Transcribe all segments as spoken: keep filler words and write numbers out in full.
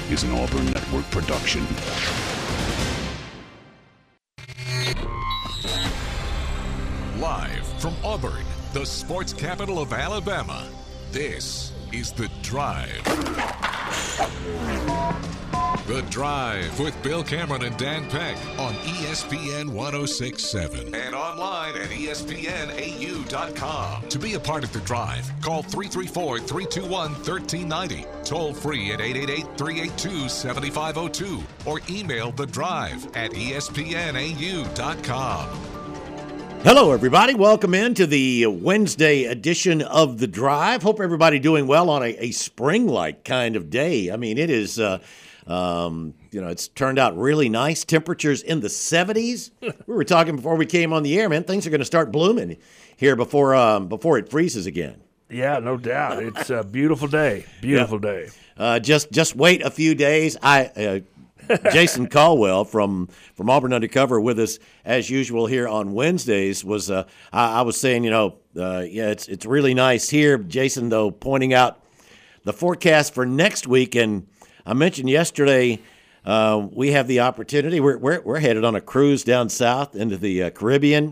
is an Auburn Network production. Live from Auburn, the sports capital of Alabama, this is The Drive. The Drive with Bill Cameron and Dan Peck on E S P N one oh six point seven and online at E S P N A U dot com. To be a part of The Drive, call three three four, three two one, one three nine zero, toll free at eight eight eight, three eight two, seven five zero two, or email The Drive at E S P N A U dot com. Hello, everybody. Welcome into the Wednesday edition of The Drive. Hope everybody doing well on a, a spring-like kind of day. I mean, it is, uh, um, you know, it's turned out really nice. Temperatures in the seventies. We were talking before we came on the air, man. Things are going to start blooming here before um, before it freezes again. Yeah, no doubt. It's a beautiful day. Beautiful yep. day. Uh, just just wait a few days. I. Uh, Jason Caldwell from, from Auburn Undercover with us as usual here on Wednesdays was uh, I, I was saying, you know, uh, yeah, it's it's really nice here. Jason, though, pointing out the forecast for next week, and I mentioned yesterday uh, we have the opportunity. We're, we're we're headed on a cruise down south into the uh, Caribbean,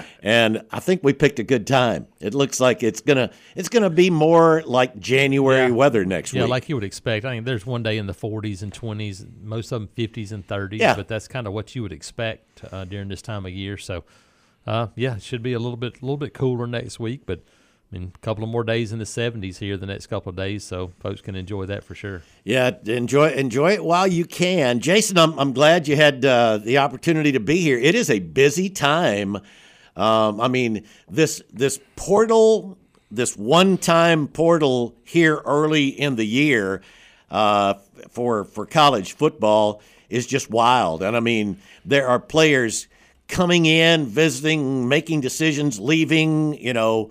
and I think we picked a good time. It looks like it's gonna it's gonna be more like January yeah. weather next yeah, week. Yeah, like you would expect. I mean, there's one day in the forties and twenties, most of them fifties and thirties, yeah. but that's kind of what you would expect uh, during this time of year. So, uh, yeah, it should be a little bit a little bit cooler next week, but I mean, a couple of more days in the seventies here the next couple of days, so folks can enjoy that for sure. Yeah, enjoy enjoy it while you can. Jason, I'm I'm glad you had uh, the opportunity to be here. It is a busy time. Um, I mean, this this portal, this one-time portal here early in the year uh, for for college football is just wild. And I mean, there are players coming in, visiting, making decisions, leaving, you know,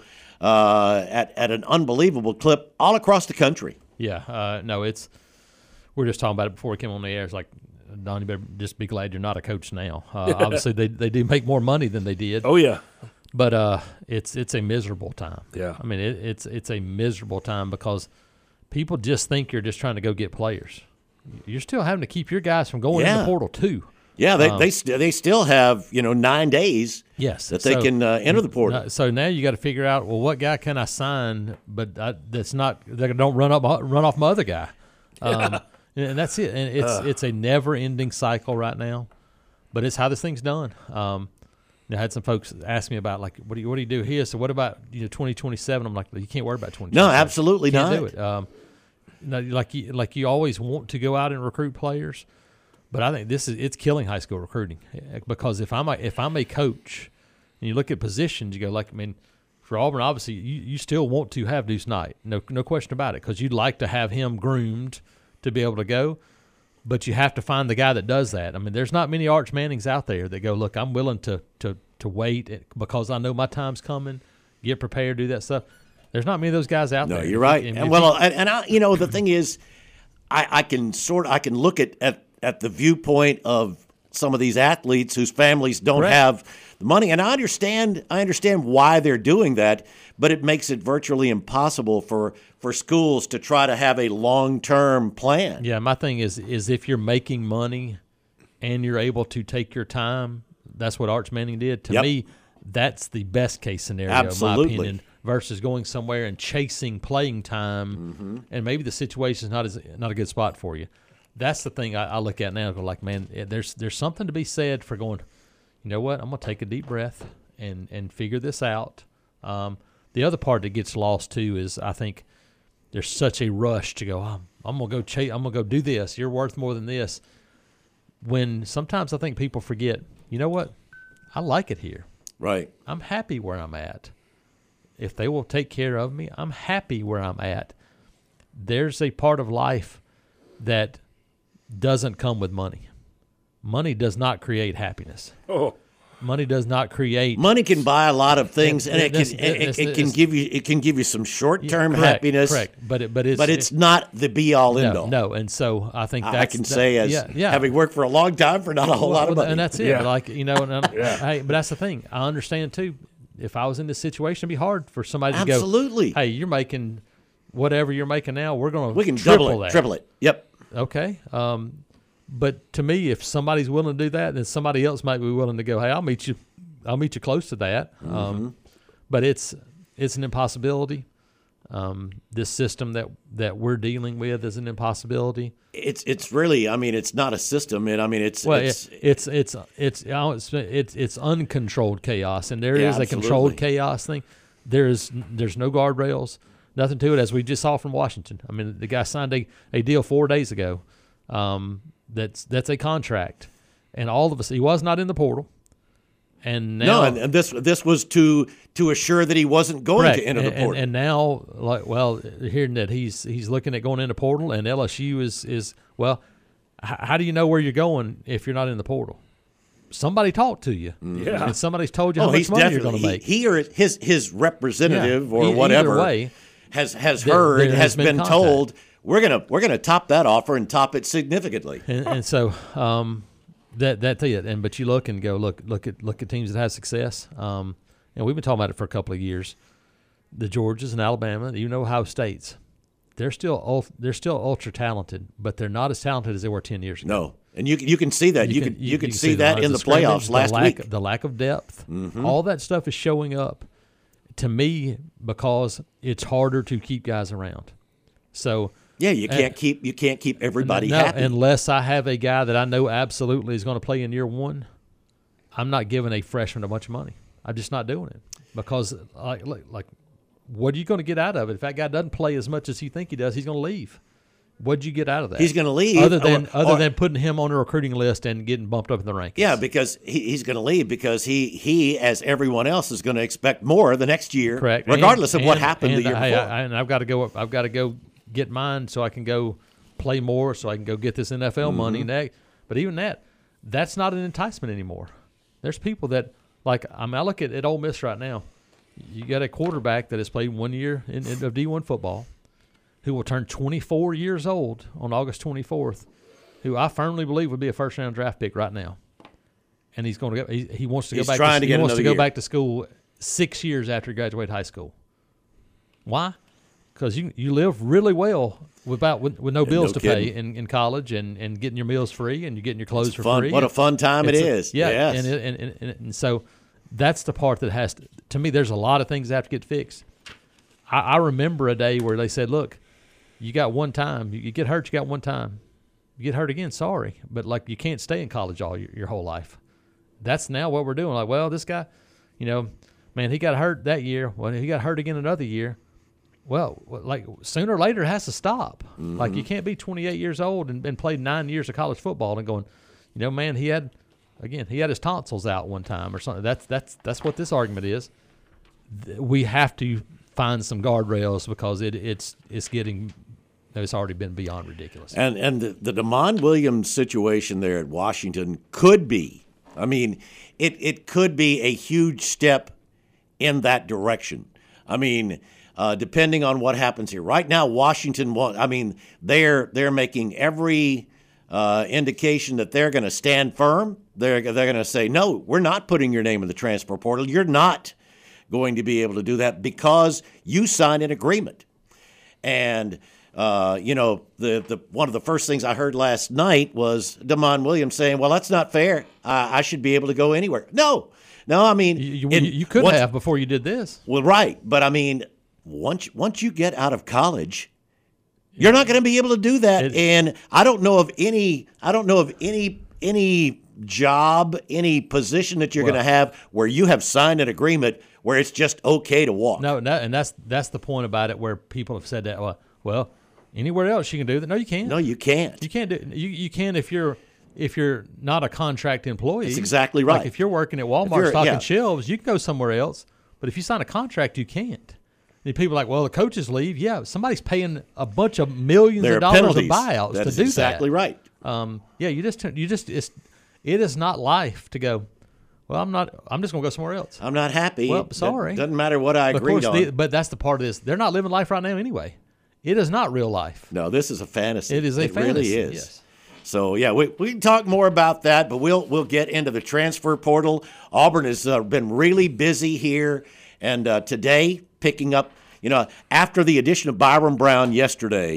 Uh, at, at an unbelievable clip all across the country. Yeah, uh, no, it's – we were just talking about it before we came on the air. It's like, Don, you better just be glad you're not a coach now. Uh, obviously, they, they do make more money than they did. Oh, yeah. But uh, it's it's a miserable time. Yeah. I mean, it, it's it's a miserable time because people just think you're just trying to go get players. You're still having to keep your guys from going yeah. in the portal too. Yeah, they um, they, st- they still have, you know, nine days yes, that they so, can uh, enter the portal. So now you got to figure out, well, what guy can I sign, but I, that's not that don't run up run off my other guy, um, and that's it. And it's uh. it's a never ending cycle right now, but it's how this thing's done. Um, I had some folks ask me about like, what do you what do you do here? So what about you know twenty twenty-seven? I'm like, you can't worry about twenty twenty-seven. No, absolutely you can't not. Do it. Um, no, like you like you always want to go out and recruit players. But I think this is it's killing high school recruiting because if I'm a, if I'm a coach and you look at positions, you go like I mean, for Auburn, obviously you, you still want to have Deuce Knight, no no question about it, because you'd like to have him groomed to be able to go, but you have to find the guy that does that. I mean, there's not many Arch Mannings out there that go, look, I'm willing to to to wait because I know my time's coming, get prepared, do that stuff. There's not many of those guys out no, there. No, you're right. And, and well, and, and I, you know, the thing is, I, I can sort of I can look at at. at the viewpoint of some of these athletes whose families don't Correct. have the money. And I understand I understand why they're doing that, but it makes it virtually impossible for, for schools to try to have a long-term plan. Yeah, my thing is is if you're making money and you're able to take your time, that's what Arch Manning did. To yep. me, that's the best-case scenario, Absolutely. in my opinion, versus going somewhere and chasing playing time, mm-hmm. and maybe the situation's not as not a good spot for you. That's the thing I, I look at now. I go like, man, there's there's something to be said for going, you know what, I'm going to take a deep breath and, and figure this out. Um, the other part that gets lost, too, is I think there's such a rush to go, oh, I'm going to go chase, I'm going to go do this. You're worth more than this. When sometimes I think people forget, you know what, I like it here. Right. I'm happy where I'm at. If they will take care of me, I'm happy where I'm at. There's a part of life that doesn't come with money. Money does not create happiness. Oh, money does not create. Money can buy a lot of things, and, and it this, can this, it, it can this, give you it can give you some short term correct, happiness. Correct, but it, but it's but it's not the be all end no, all. No, and so I think that's, I can that, say as yeah, yeah. having worked for a long time for not a whole well, lot of money, and that's it. Yeah. But like you know, and yeah. hey, but that's the thing. I understand too. If I was in this situation, it'd be hard for somebody to Absolutely. go, hey, you're making whatever you're making now. We're going to we can triple double it, that. triple it. Yep. okay. Um, but to me, if somebody's willing to do that, then somebody else might be willing to go, hey, I'll meet you. I'll meet you close to that. Mm-hmm. Um, but it's it's an impossibility. Um, this system that, that we're dealing with is an impossibility. It's it's really, I mean, it's not a system. And I mean, it's Well, it's, it, it's it's it's it's it's it's uncontrolled chaos, and there Yeah, is a absolutely. controlled chaos thing. There's there's no guardrails, nothing to it, as we just saw from Washington. I mean, the guy signed a, a deal four days ago. Um, that's that's a contract, and all of us. He was not in the portal, and now no, and, and this this was to to assure that he wasn't going correct. to enter and, the portal. And, and now, like, well, hearing that he's he's looking at going in the portal, and L S U is is well, h- how do you know where you're going if you're not in the portal? Somebody talked to you, Yeah. and somebody's told you oh, how much he's money you're definitely going to he, make. he or his his representative Yeah, or e- either whatever way, has has there- heard there has, has been, been contact. told we're gonna we're gonna top that offer and top it significantly. and, and so um, that that's it. And but you look and go look look at look at teams that have success. Um, and we've been talking about it for a couple of years. The Georgias and Alabama, even Ohio States, they're still ul- they're still ultra talented, but they're not as talented as they were ten years ago. No, and you can you can see that you, can you, can see, that lines in the of scrimmage, playoffs last the lack, week. Mm-hmm. The lack of depth, all that stuff is showing up to me because it's harder to keep guys around. So Yeah, you uh, can't keep you can't keep everybody no, happy. unless I have a guy that I know absolutely is going to play in year one. I'm not giving a freshman a bunch of money. I'm just not doing it because like like, like what are you going to get out of it if that guy doesn't play as much as you think he does? He's going to leave. What'd you get out of that? He's going to leave, other than or- other or- than putting him on a recruiting list and getting bumped up in the rankings. Yeah, because he, he's going to leave because he he as everyone else is going to expect more the next year, correct. regardless And- of what and- happened and the year I, before. I, and I've got to go. I've got to go get mine so I can go play more, so I can go get this N F L money. Mm-hmm. And that, but even that, that's not an enticement anymore. There's people that like. I mean, I look at at Ole Miss right now. You got a quarterback that has played one year in, in of D one football, who will turn twenty-four years old on August twenty-fourth, who I firmly believe would be a first round draft pick right now. And he's going to go. He, he wants to go He's back. trying to, to get he wants to another go year. back to school six years after he graduated high school. Why? Because you you live really well without with, with no bills no to kidding. pay in, in college and, and getting your meals free and you're getting your clothes It's for fun. free. What a fun time it It's a- is. Yeah, Yes. and, it, and, and, and and so that's the part that has to. To me, there's a lot of things that have to get fixed. I, I remember a day where they said, "Look, you got one time. You, you get hurt, you got one time. You get hurt again, sorry, but like you can't stay in college all your, your whole life." That's now what we're doing. Like, well, this guy, you know, man, he got hurt that year. Well, he got hurt again another year. Well, like sooner or later it has to stop. Mm-hmm. Like you can't be twenty-eight years old and, and played nine years of college football and going, you know, man, he had, again, he had his tonsils out one time or something. That's that's that's what this argument is. Th- We have to find some guardrails because it it's it's getting, it's already been beyond ridiculous. And and the, the DeMond Williams situation there at Washington could be, I mean, it, it could be a huge step in that direction. I mean, uh, depending on what happens here. Right now, Washington, wa- I mean, they're they're making every uh, indication that they're going to stand firm. They're they're going to say, no, we're not putting your name in the transfer portal. You're not going to be able to do that because you signed an agreement. And Uh, you know, the, the one of the first things I heard last night was DeMond Williams saying, well, that's not fair. I, I should be able to go anywhere. No, no, I mean. You, you, in- you could once- have before you did this. Well, right. But I mean, once once you get out of college, you're not going to be able to do that. It- and I don't know of any, I don't know of any, any job, any position that you're Well- going to have where you have signed an agreement where it's just okay to walk. No, no, and that's that's the point about it where people have said that. Well, well, anywhere else you can do that. No, you can't. No, you can't. You can't do. You you can if you're if you're not a contract employee. That's exactly right. Like if you're working at Walmart you're- stocking yeah. shelves, you can go somewhere else. But if you sign a contract, you can't. And people are like, well, the coaches leave. Yeah, somebody's paying a bunch of millions There of are dollars penalties. of buyouts That to is do exactly that. right. Um, yeah, you just you just it's it is not life to go. Well, I'm not. I'm just gonna go somewhere else. I'm not happy. Well, That sorry. doesn't matter what I Of agreed course, on. the, but that's the part of this. They're not living life right now anyway. It is not real life. no, this is a fantasy. It is a it fantasy. really is. Yes. So yeah, we, we can talk more about that, but we'll we'll get into the transfer portal. Auburn has uh, been really busy here, and uh, today picking up. You know, after the addition of Byron Brown yesterday,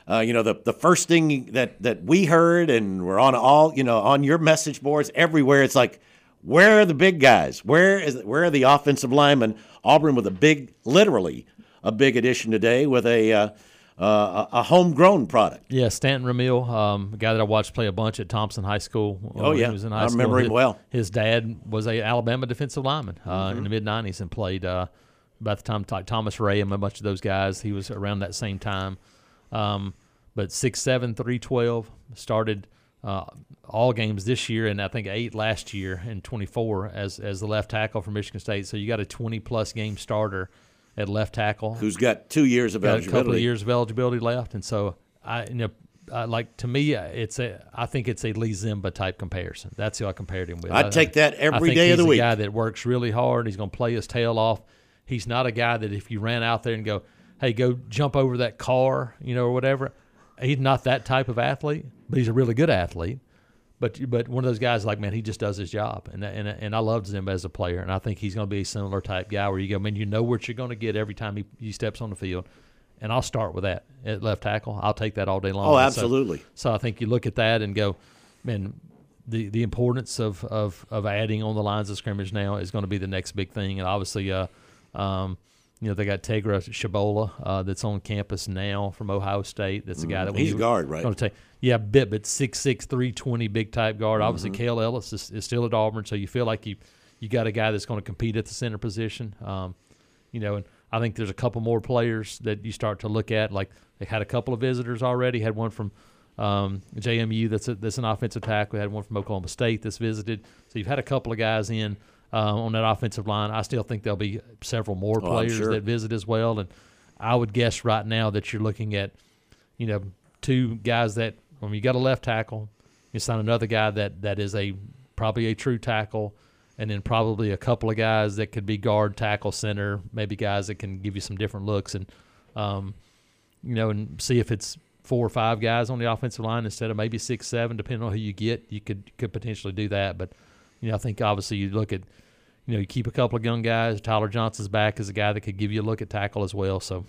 Uh, you know, the, the first thing that, that we heard, and we're on all, you know, on your message boards everywhere, it's like, where are the big guys? Where is where are the offensive linemen? Auburn with a big, literally a big addition today with a uh, uh, a homegrown product. Yeah, Stanton Ramil, um, a guy that I watched play a bunch at Thompson High School. Oh, yeah. He was in high I remember school. him well. His dad was a Alabama defensive lineman uh, Mm-hmm. in the mid nineties and played uh, about the time like Thomas Ray and a bunch of those guys. He was around that same time. Um, but six seven, three twelve, started uh, all games this year and I think eight last year and twenty-four as as the left tackle for Michigan State. So you got a twenty-plus game starter at left tackle. Who's got two years of got eligibility. a couple of years of eligibility left. And so, I you know, I, like to me, it's a I think it's a Lee Zimba type comparison. That's who I compared him with. I'd I, take that every I think day he's of the a week. guy that works really hard. He's going to play his tail off. He's not a guy that if you ran out there and go, hey, go jump over that car, you know, or whatever. He's not that type of athlete, but he's a really good athlete. But but one of those guys, like, man, he just does his job. And and and I loved him as a player, and I think he's going to be a similar type guy where you go, man, you know what you're going to get every time he, he steps on the field. And I'll start with that at left tackle. I'll take that all day long. Oh, And absolutely. So, so I think you look at that and go, man, the the importance of, of, of adding on the lines of scrimmage now is going to be the next big thing. And obviously, uh, um, you know, they got Tegra Shabola uh, that's on campus now from Ohio State. That's a guy that He's a guard, right? Going to take, yeah, bit, but six six, three twenty, big type guard. Obviously, Mm-hmm. Cale Ellis is, is still at Auburn, so you feel like you you got a guy that's going to compete at the center position. Um, you know, and I think there's a couple more players that you start to look at. Like they had a couple of visitors already. Had one from um, J M U that's a, that's an offensive tackle. We had one from Oklahoma State that's visited. So you've had a couple of guys in. Uh, on that offensive line, I still think there'll be several more Oh, I'm players sure. that visit as well. And I would guess right now that you're looking at, you know, two guys that when you got a left tackle, you sign another guy that, that is a probably a true tackle, and then probably a couple of guys that could be guard, tackle, center, maybe guys that can give you some different looks, and um, you know, and see if it's four or five guys on the offensive line instead of maybe six, seven, depending on who you get. You could could potentially do that, but you know, I think obviously you look at, you know, you keep a couple of young guys. Tyler Johnson's back as a guy that could give you a look at tackle as well. So,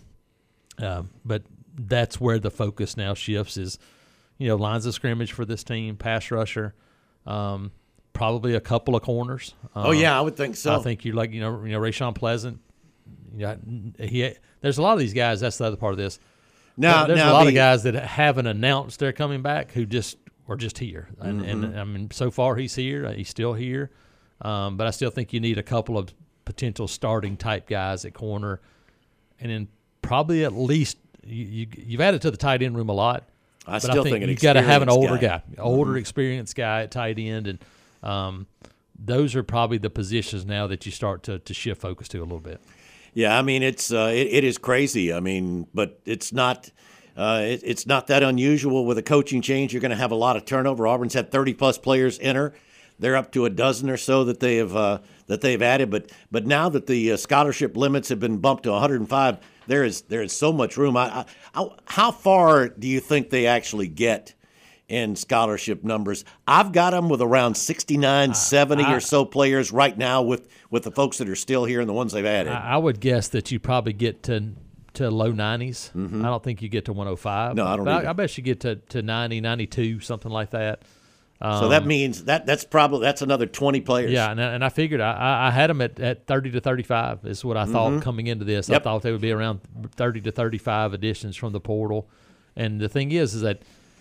um, but that's where the focus now shifts is, you know, lines of scrimmage for this team, pass rusher, um, probably a couple of corners. Um, Oh, yeah, I would think so. I think you're like, you know, you know, Rashawn Pleasant. You know, he there's a lot of these guys. That's the other part of this. Now, there's now a lot the, of guys that haven't announced they're coming back who just are just here. And, Mm-hmm. and I mean, so far he's here. He's still here. Um, but I still think you need a couple of potential starting type guys at corner, and then probably at least you, you you've added to the tight end room a lot. I but still I think, think an you've got to have an older experienced guy, older experienced guy at tight end, and um, those are probably the positions now that you start to to shift focus to a little bit. Yeah, I mean it's uh, it, it is crazy. I mean, but it's not uh, it, it's not that unusual with a coaching change. You're going to have a lot of turnover. Auburn's had thirty plus players enter. They're up to a dozen or so that they have uh, that they've added. But but now that the uh, scholarship limits have been bumped to one hundred five, there is there is so much room. I, I, how far do you think they actually get in scholarship numbers? I've got them with around sixty-nine, seventy I- or so players right now with, with the folks that are still here and the ones they've added. I, I would guess that you probably get to to low nineties. I don't think you get to one oh five. No, I don't But either. I, I bet you get to, to ninety, ninety-two, something like that. So that means that that's probably that's another twenty players. Yeah, and, I- and I figured I, I- I had them at, at thirty to thirty-five is what I thought coming into this. Yep. I thought they would be around thirty to thirty-five additions from the portal. And the thing is, is that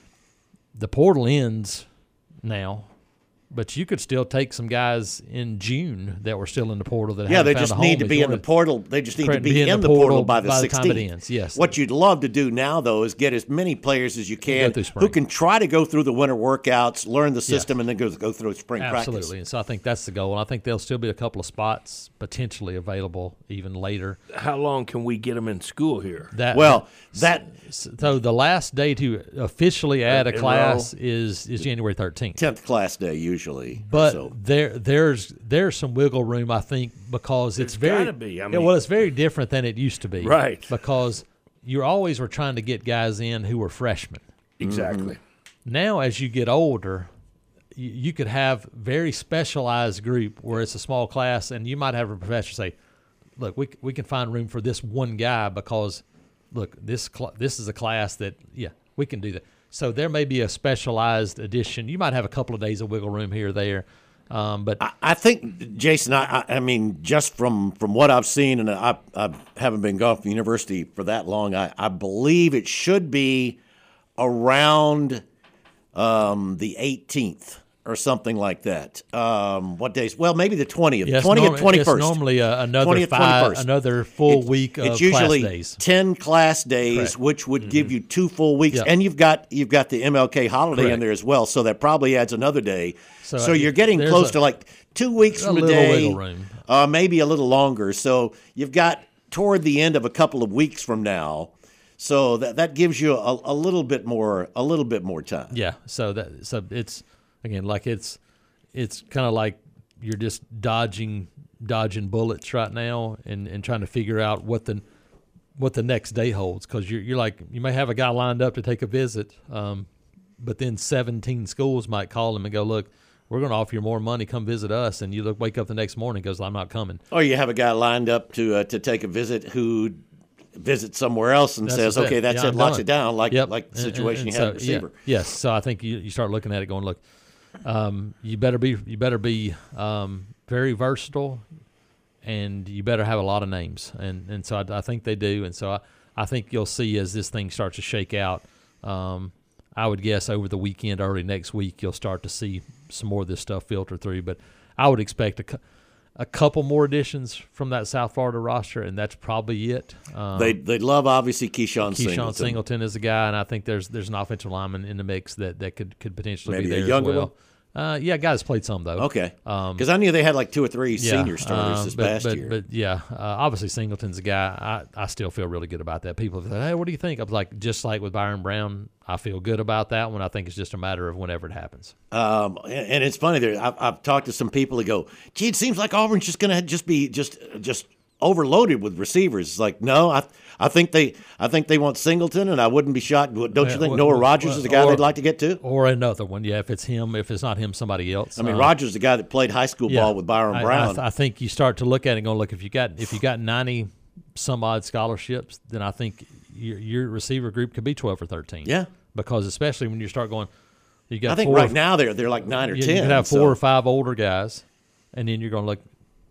the portal ends now, but you could still take some guys in June that were still in the portal that Yeah, haven't they found just a need home. to If be you in the wanted- portal. They just need to Correct, be, in the portal, by the by the sixteenth. time it ends, yes. What you'd love to do now, though, is get as many players as you can through who spring. can try to go through the winter workouts, learn the system, and then go go through spring Absolutely. practice. And so I think that's the goal. And I think there'll still be a couple of spots potentially available even later. How long can we get them in school here? That Well, that so the last day to officially add a Enroll. class is is January thirteenth. tenth class day usually. But so. there there's there's some wiggle room, I think, because it's There's very gotta be. I yeah, mean- well, it's very different than it used to be. Right. Because you always were trying to get guys in who were freshmen. Exactly. Now, as you get older, you, you could have very specialized group where it's a small class, and you might have a professor say, "Look, we we can find room for this one guy because, look, this cl- this is a class that yeah we can do that. So there may be a specialized edition. You might have a couple of days of wiggle room here or there. Um, but I, I think, Jason, I, I mean, just from, from what I've seen, and I, I haven't been gone from university for that long, I, I believe it should be around um, the eighteenth or something like that. Um, what days? Well, maybe the twentieth, yes, twentieth, norm- twenty-first. It's normally uh, another twentieth, five, twenty-first. another full It- week of It's usually class days. ten class days, Correct. which would give you two full weeks, Yep. and you've got you've got the M L K holiday in Correct. there as well, so that probably adds another day. So, So, uh, you're getting there's close a- to like two weeks a from little today, wiggle room. Uh, maybe a little longer. So you've got toward the end of a couple of weeks from now. So that that gives you a, a little bit more a little bit more time. Yeah. So that so it's again like it's it's kind of like you're just dodging dodging bullets right now and, and trying to figure out what the what the next day holds, because you're you're like you may have a guy lined up to take a visit, um, but then seventeen schools might call him and go, look, we're going to offer you more money, come visit us, and you look wake up the next morning and goes, I'm not coming. Or you have a guy lined up to uh, to take a visit who visits somewhere else and That's says, just okay, it. that's Yeah, it, I'm locks done. it down, like Yep. like the And- and- situation and you had so, with receiver. Yeah. Yes. So I think you, you start looking at it going, look, um, you better be you better be um, very versatile, and you better have a lot of names. And and so I, I think they do. And so I, I think you'll see as this thing starts to shake out, um, I would guess over the weekend, early next week, you'll start to see some more of this stuff filter through. But I would expect a, cou- a couple more additions from that South Florida roster, and that's probably it. Um, They they love obviously Keyshawn, Keyshawn Singleton. Singleton is a guy, and I think there's there's an offensive lineman in the mix that, that could, could potentially Maybe be a there younger as well. Uh, yeah, guys played some though. Okay, Um, because I knew they had like two or three Yeah, senior starters um, this but, past but, year. But yeah, uh, obviously Singleton's a guy. I, I still feel really good about that. People have said, "Hey, what do you think?" I was like, just like with Byron Brown, I feel good about that one. I think it's just a matter of whenever it happens. Um, and, and it's funny there. I've, I've talked to some people that go, "Gee, it seems like Auburn's just going to just be just just overloaded with receivers." It's like, no, I I think they I think they want Singleton, and I wouldn't be shocked. Don't you Yeah, think well, Noah well, Rogers is the guy or- they'd like to get to? Or another one, yeah. If it's him, if it's not him, somebody else. I mean, Um, Rogers is the guy that played high school ball with Byron I- Brown. I, th- I think you start to look at it and go, look, if you got if you got ninety some odd scholarships, then I think your your receiver group could be twelve or thirteen. Yeah. because especially when you start going, you got I think four right or, now they're they're like nine or you, ten. you can have four so- or five older guys, and then you're going to look.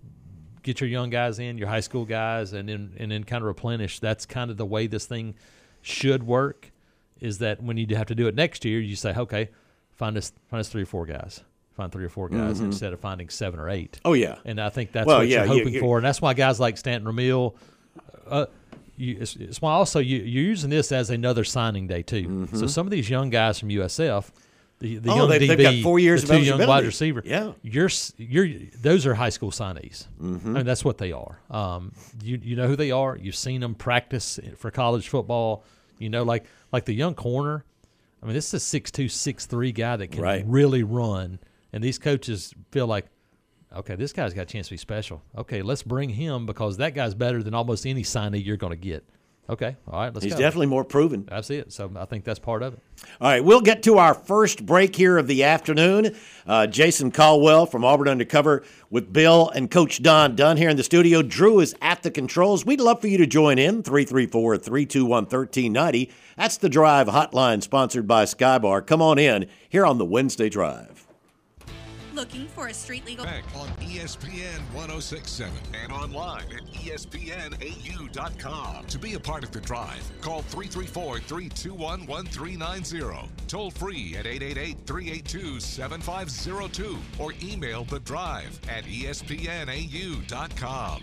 Get your young guys in, your high school guys, and then and then kind of replenish. That's kind of the way this thing should work. Is that when you have to do it next year, you say, okay, find us find us three or four guys, find three or four guys instead of finding seven or eight. Oh yeah. And I think that's Well, what yeah, you're you- hoping you- for, and that's why guys like Stanton Ramil. Uh, you, it's, it's why also you, you're using this as another signing day too. So some of these young guys from U S F. The, the Oh, young they've- D B, they've got four years the of two young wide eligibility. receiver. Yeah. you're s- you're those are high school signees. Mm-hmm. I mean, that's what they are. Um, you you know who they are. You've seen them practice for college football. You know, like like the young corner. I mean, this is a six two, six three guy that can Right. really run, and these coaches feel like, okay, this guy's got a chance to be special. Okay, let's bring him because that guy's better than almost any signee you're going to get. Okay, all right, let's He's go. definitely more proven. That's it. So I think that's part of it. All right, we'll get to our first break here of the afternoon. Uh, Jason Caldwell from Auburn Undercover with Bill and Coach Don Dunn here in the studio. Drew is at the controls. We'd love for you to join in, three three four, three two one, one three nine zero. That's the Drive Hotline sponsored by Skybar. Come on in here on the Wednesday Drive. Looking for a street legal Back on E S P N one oh six point seven and online at E S P N A U dot com. To be a part of the drive, call three three four, three two one, one three nine zero. Toll free at eight eight eight, three eight two, seven five zero two or email the drive at E S P N A U dot com.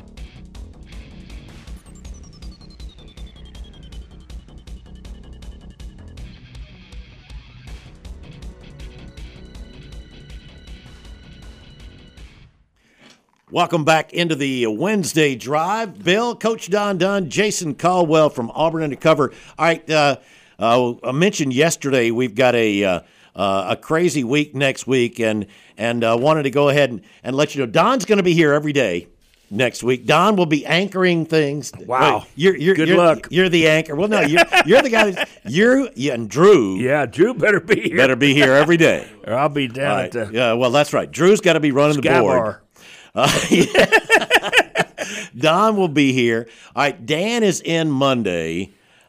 Welcome back into the Wednesday Drive. Bill, Coach Don Dunn, Jason Caldwell from Auburn Undercover. All right, uh, uh, I mentioned yesterday we've got a uh, uh, a crazy week next week, and and uh, wanted to go ahead and, and let you know Don's going to be here every day next week. Don will be anchoring things. Wow. Wait, you're, you're, Good you're, luck. You're the anchor. Well, no, you're, you're the guy. That, you're yeah, and Drew Yeah, Drew better be here. better be here every day. Or I'll be down All at right. the Yeah, well, that's right. Drew's got to be running the Sky board. Bar. Uh, yeah. Don will be here. All right, Dan is in Monday.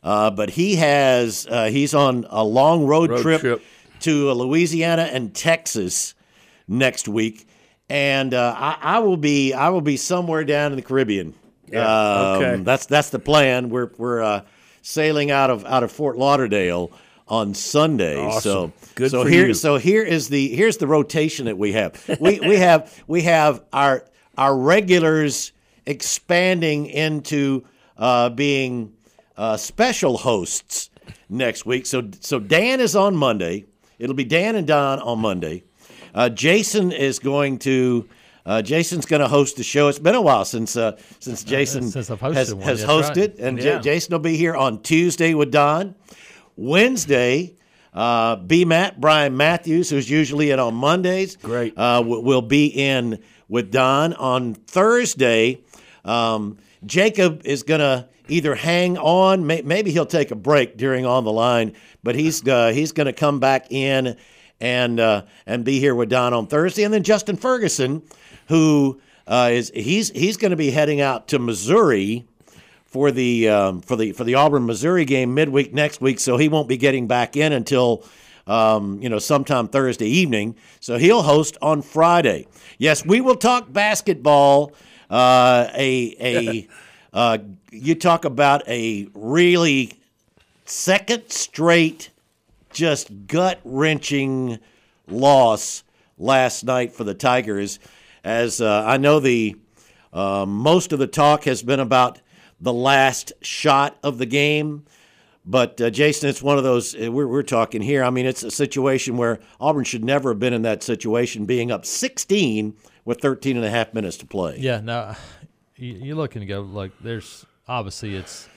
uh, but he has uh, he's on a long road, Road trip, trip. to Louisiana and Texas next week, and uh, I, I will be I will be somewhere down in the Caribbean. Yeah, Um, okay. That's that's the plan. We're we're uh, sailing out of out of Fort Lauderdale on Sunday. Awesome. So Good so for here you. so here is the here's the rotation that we have. We we have we have our our regulars expanding into uh, being uh, special hosts next week. So so Dan is on Monday. It'll be Dan and Don on Monday. Uh, Jason is going to. Uh, Jason's going to host the show. It's been a while since uh, since Jason since I've hosted has, one, has that's hosted, right. and J- Yeah. Jason will be here on Tuesday with Don. Wednesday, uh, B. Matt Brian Matthews, who's usually in on Mondays, Great. uh, w- will be in with Don on Thursday. Um, Jacob is going to either hang on, may- maybe he'll take a break during On the Line, but he's uh, he's going to come back in and uh, and be here with Don on Thursday, and then Justin Ferguson, who uh, is he's he's going to be heading out to Missouri for the um, for the for the Auburn Missouri game midweek next week, so he won't be getting back in until um, you know sometime Thursday evening. So he'll host on Friday. Yes, we will talk basketball. Uh, a a uh, you talk about a really second straight, just gut wrenching loss last night for the Tigers. As uh, I know, the uh, most of the talk has been about the last shot of the game. But, uh, Jason, it's one of those, uh, we're, we're talking here. I mean, it's a situation where Auburn should never have been in that situation, being up sixteen with thirteen and a half minutes to play. Yeah, no, you, you look and go, like, there's obviously it's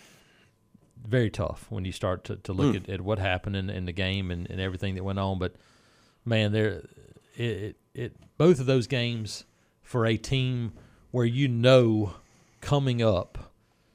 very tough when you start to, to look Mm. at, at what happened in, in the game and, and everything that went on. But, man, there, it, it, it both of those games for a team where you know coming up,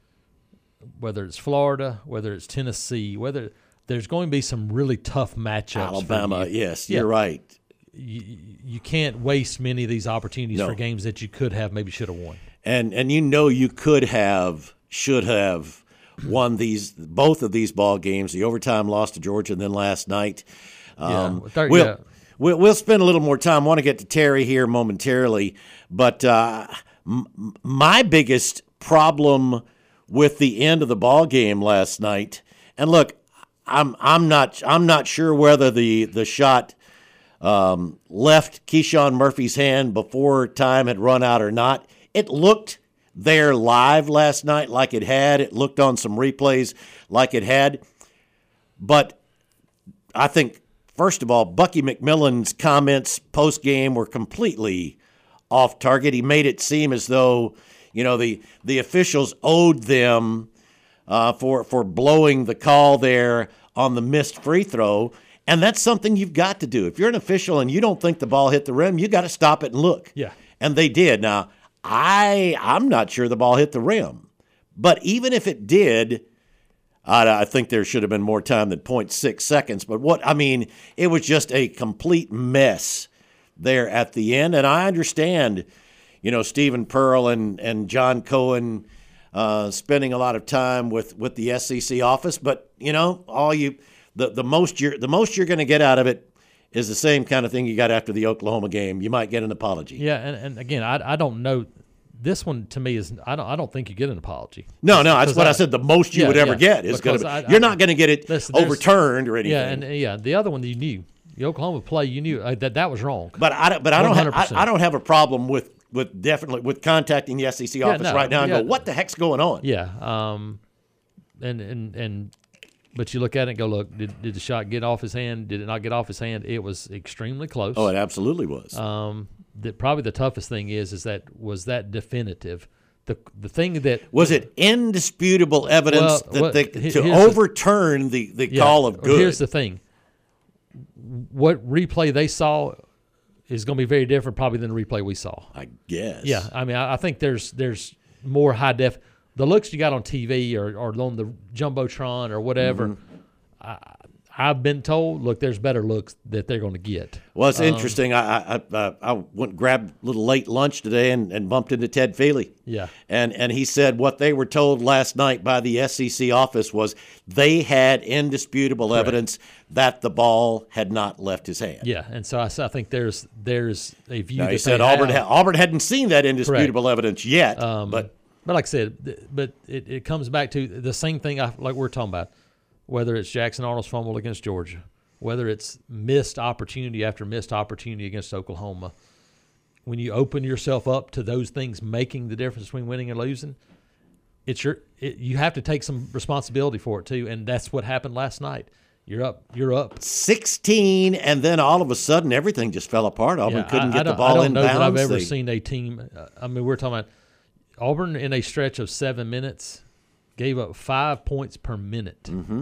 whether it's Florida, whether it's Tennessee, whether there's going to be some really tough matchups. Alabama, for you. yes, Yeah. you're right. You, you can't waste many of these opportunities No. for games that you could have, maybe should have won. And and you know you could have, should have won these both of these ball games. The overtime loss to Georgia, and then last night. Um, Yeah, third- we'll, yeah. we'll we'll spend a little more time. I want to get to Terry here momentarily, but uh, m- my biggest problem with the end of the ball game last night, and look, I'm I'm not I'm not sure whether the the shot um, left Keyshawn Murphy's hand before time had run out or not. It looked there live last night like it had. It looked on some replays like it had. But I think, first of all, Bucky McMillan's comments post-game were completely off target. He made it seem as though, you know, the, the officials owed them uh, for, for blowing the call there on the missed free throw. And that's something you've got to do. If you're an official and you don't think the ball hit the rim, you got to stop it and look. Yeah. And they did. Now, I, I'm not sure the ball hit the rim. But even if it did, I, I think there should have been more time than zero point six seconds. But what, I mean, it was just a complete mess there at the end. And I understand, you know, Stephen Pearl and, and John Cohen uh, spending a lot of time with, with the S E C office. But, you know, all you the, the most you're the most you're going to get out of it is the same kind of thing you got after the Oklahoma game. You might get an apology. Yeah, and, and again, I, I don't know. This one to me is I don't I don't think you get an apology. No, no, that's Because what I, I- said. The most you Yeah, would ever yeah, get is going to because be. I- You're I- not going to get it Listen, there's- overturned or anything. Yeah, and yeah, the other one you knew, the Oklahoma play, you knew uh, that that was wrong. But I don't. But I don't. Have, one hundred percent. I, I don't have a problem with with definitely with contacting the S E C Yeah, office no, right now and yeah. go, what the heck's going on? Yeah, um, and and and but you look at it and go, look, did did the shot get off his hand? Did it not get off his hand? It was extremely close. Oh, it absolutely was. Um, the, probably the toughest thing is is that was that definitive. The the thing that was it indisputable evidence Well, that what- they, he- to here's the- overturn the, the yeah, call of good? Here's the thing. What replay they saw is going to be very different probably than the replay we saw. I guess. Yeah, I mean, I, I think there's there's more high def. The looks you got on T V or, or on the jumbotron or whatever, Mm-hmm. I, I've been told, look, there's better looks that they're going to get. Well, it's Um, interesting. I, I I I went and grabbed a little late lunch today and, and bumped into Ted Feely. Yeah. And and he said what they were told last night by the S E C office was they had indisputable Correct. evidence that the ball had not left his hand. Yeah, and so I, s- I think there's there's a view Now, that he said they Auburn have. ha- Auburn hadn't seen that indisputable evidence yet, Um, but but like I said, th- but it, it comes back to the same thing I, like we're talking about, whether it's Jackson Arnold's fumble against Georgia, whether it's missed opportunity after missed opportunity against Oklahoma. When you open yourself up to those things making the difference between winning and losing, it's your it, you have to take some responsibility for it too, and that's what happened last night. You're up. You're up. sixteen, and then all of a sudden everything just fell apart. Auburn Yeah, couldn't I, get I the don't- ball I don't in know bounds. that I've ever They- seen a team. uh, I mean, we're talking about Auburn in a stretch of seven minutes gave up five points per minute. Mm-hmm.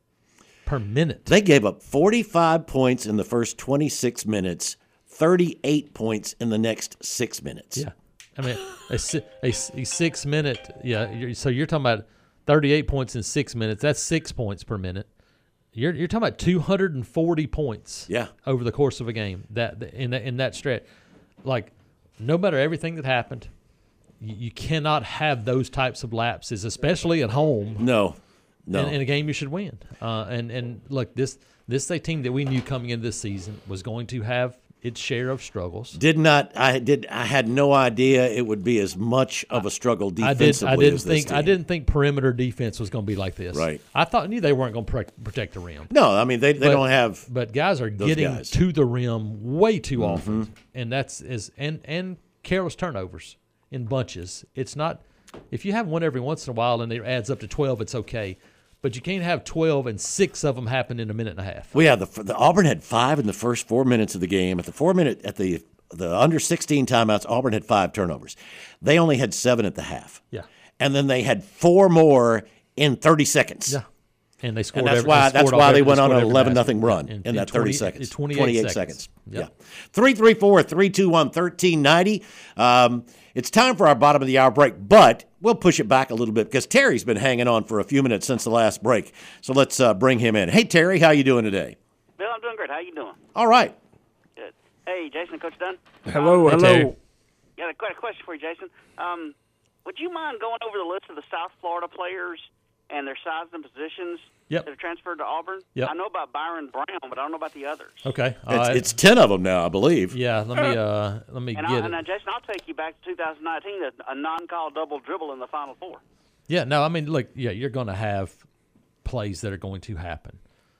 Per minute. They gave up forty-five points in the first twenty-six minutes, thirty-eight points in the next six minutes. Yeah, I mean a, si- a, s- a six minute. Yeah, you're, so you're talking about thirty-eight points in six minutes. That's six points per minute. You're you're talking about two hundred forty points. Yeah. Over the course of a game. That in that, in that stretch, like no matter everything that happened, you, you cannot have those types of lapses, especially at home. No, no. In, in a game you should win. Uh, and and look, this this is a team that we knew coming into this season was going to have its share of struggles. Did not I did I had no idea it would be as much of a struggle I did. defensively I didn't as this think. I team. didn't think perimeter defense was going to be like this. Right. I thought knew they weren't going to protect, protect the rim. No, I mean they, they But- don't have But guys are getting guys. to the rim way too Mm-hmm. often, and that's is and and careless turnovers in bunches. It's not if you have one every once in a while and it adds up to twelve, it's okay. But you can't have twelve and six of them happen in a minute and a half. Well, yeah, the, the Auburn had five in the first four minutes of the game. At the four minute at the the under sixteen timeouts, Auburn had five turnovers. They only had seven at the half. Yeah. And then they had four more in thirty seconds. Yeah. And they scored. And that's every, why they that's scored why off they every- went on scored an every eleven basket nothing run in, in that thirty twenty seconds. twenty-eight, seconds. Yep. Yeah. three three four, three two one, one three nine zero. Um, it's time for our bottom of the hour break, but we'll push it back a little bit because Terry's been hanging on for a few minutes since the last break. So let's uh, bring him in. Hey, Terry, how you doing today? Bill, I'm doing great. How you doing? All right. Good. Hey, Jason, Coach Dunn. Hello, Hey, hello. Terry. Yeah, got a question for you, Jason. Um, would you mind going over the list of the South Florida players and their size and positions Yep. that have transferred to Auburn? Yep. I know about Byron Brown, but I don't know about the others. Okay. It's, Uh, it's ten of them now, I believe. yeah. Let me uh let me And, get I, it. and uh, Jason, I'll take you back to two thousand nineteen, a, a non-call double dribble in the Final Four. Yeah, no, I mean, look, yeah, you're going to have plays that are going to happen.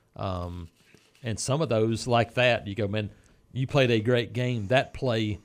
Um, and some of those, like that, you go, man, you played a great game. That play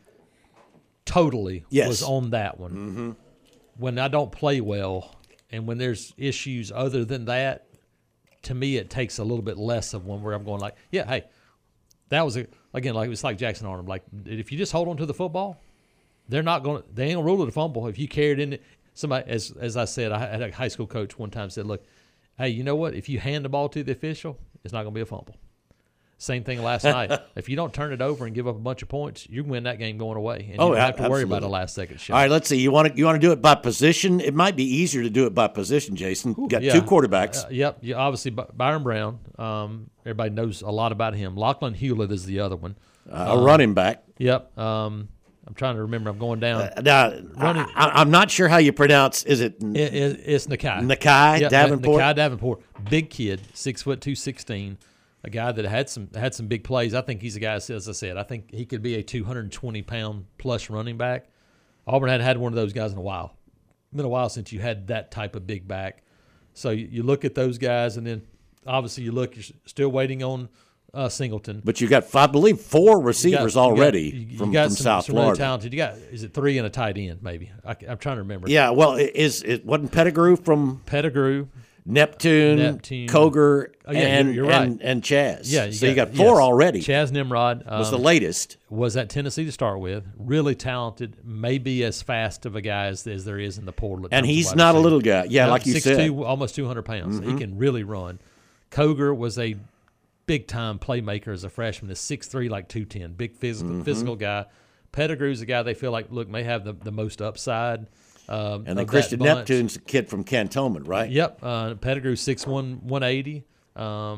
totally Yes. was on that one. Mm-hmm. When I don't play well and when there's issues other than that, to me, it takes a little bit less of one where I'm going like, yeah, hey, that was, a again, like it's like Jackson Arnold. Like, if you just hold on to the football, they're not going to, they ain't going to rule it a fumble. If you carry it in, somebody, as as I said, I had a high school coach one time said, look, hey, you know what? If you hand the ball to the official, it's not going to be a fumble. Same thing last night. If you don't turn it over and give up a bunch of points, you win that game going away. And Oh, you don't a- have to worry about absolutely. a last second shot. All right, let's see. You want to you want to do it by position? It might be easier to do it by position, Jason. You got Yeah. two quarterbacks. Uh, yep. Yeah, obviously, By- Byron Brown. Um, everybody knows a lot about him. Lachlan Hewlett is the other one. a running back. Yep. Um, I'm trying to remember. I'm going down. Now, Running- I, I, I'm not sure how you pronounce. Is it It, it, it's Nakai. Nakai Yep, Davenport? Nakai Davenport. Big kid, six foot two sixteen. A guy that had some had some big plays. I think he's a guy, as I said, I think he could be a two hundred twenty pound plus running back. Auburn hadn't had one of those guys in a while. Been a while since you had that type of big back. So you, you look at those guys, and then obviously you look. You're s- still waiting on uh, Singleton. But you got, I believe, four You got- receivers you got- already you- you from, got from some, South some really Florida. talented. You got is it three and a tight end maybe? I, am trying to remember. Yeah, well, it is it wasn't Pettigrew from Pettigrew. Neptune, Neptune. Koger, Oh, yeah, and, you're- you're right. and and Chaz. Yeah, so you got four yes. already. Chaz Nimrod um, was the latest. was at Tennessee to start with. Really talented, maybe as fast of a guy as, as there is in the portal. And he's not a little guy. Yeah, like you six said. two, almost two hundred pounds. He can really run. Koger was a big time playmaker as a freshman. Is six three, like two ten. Big physical Mm-hmm. physical guy. Pettigrew's a guy they feel like look may have the, the most upside. Um, And then of Christian that bunch. Neptune's a kid from Cantonment, right? Yep. Uh, Pettigrew six one, one eighty. Um,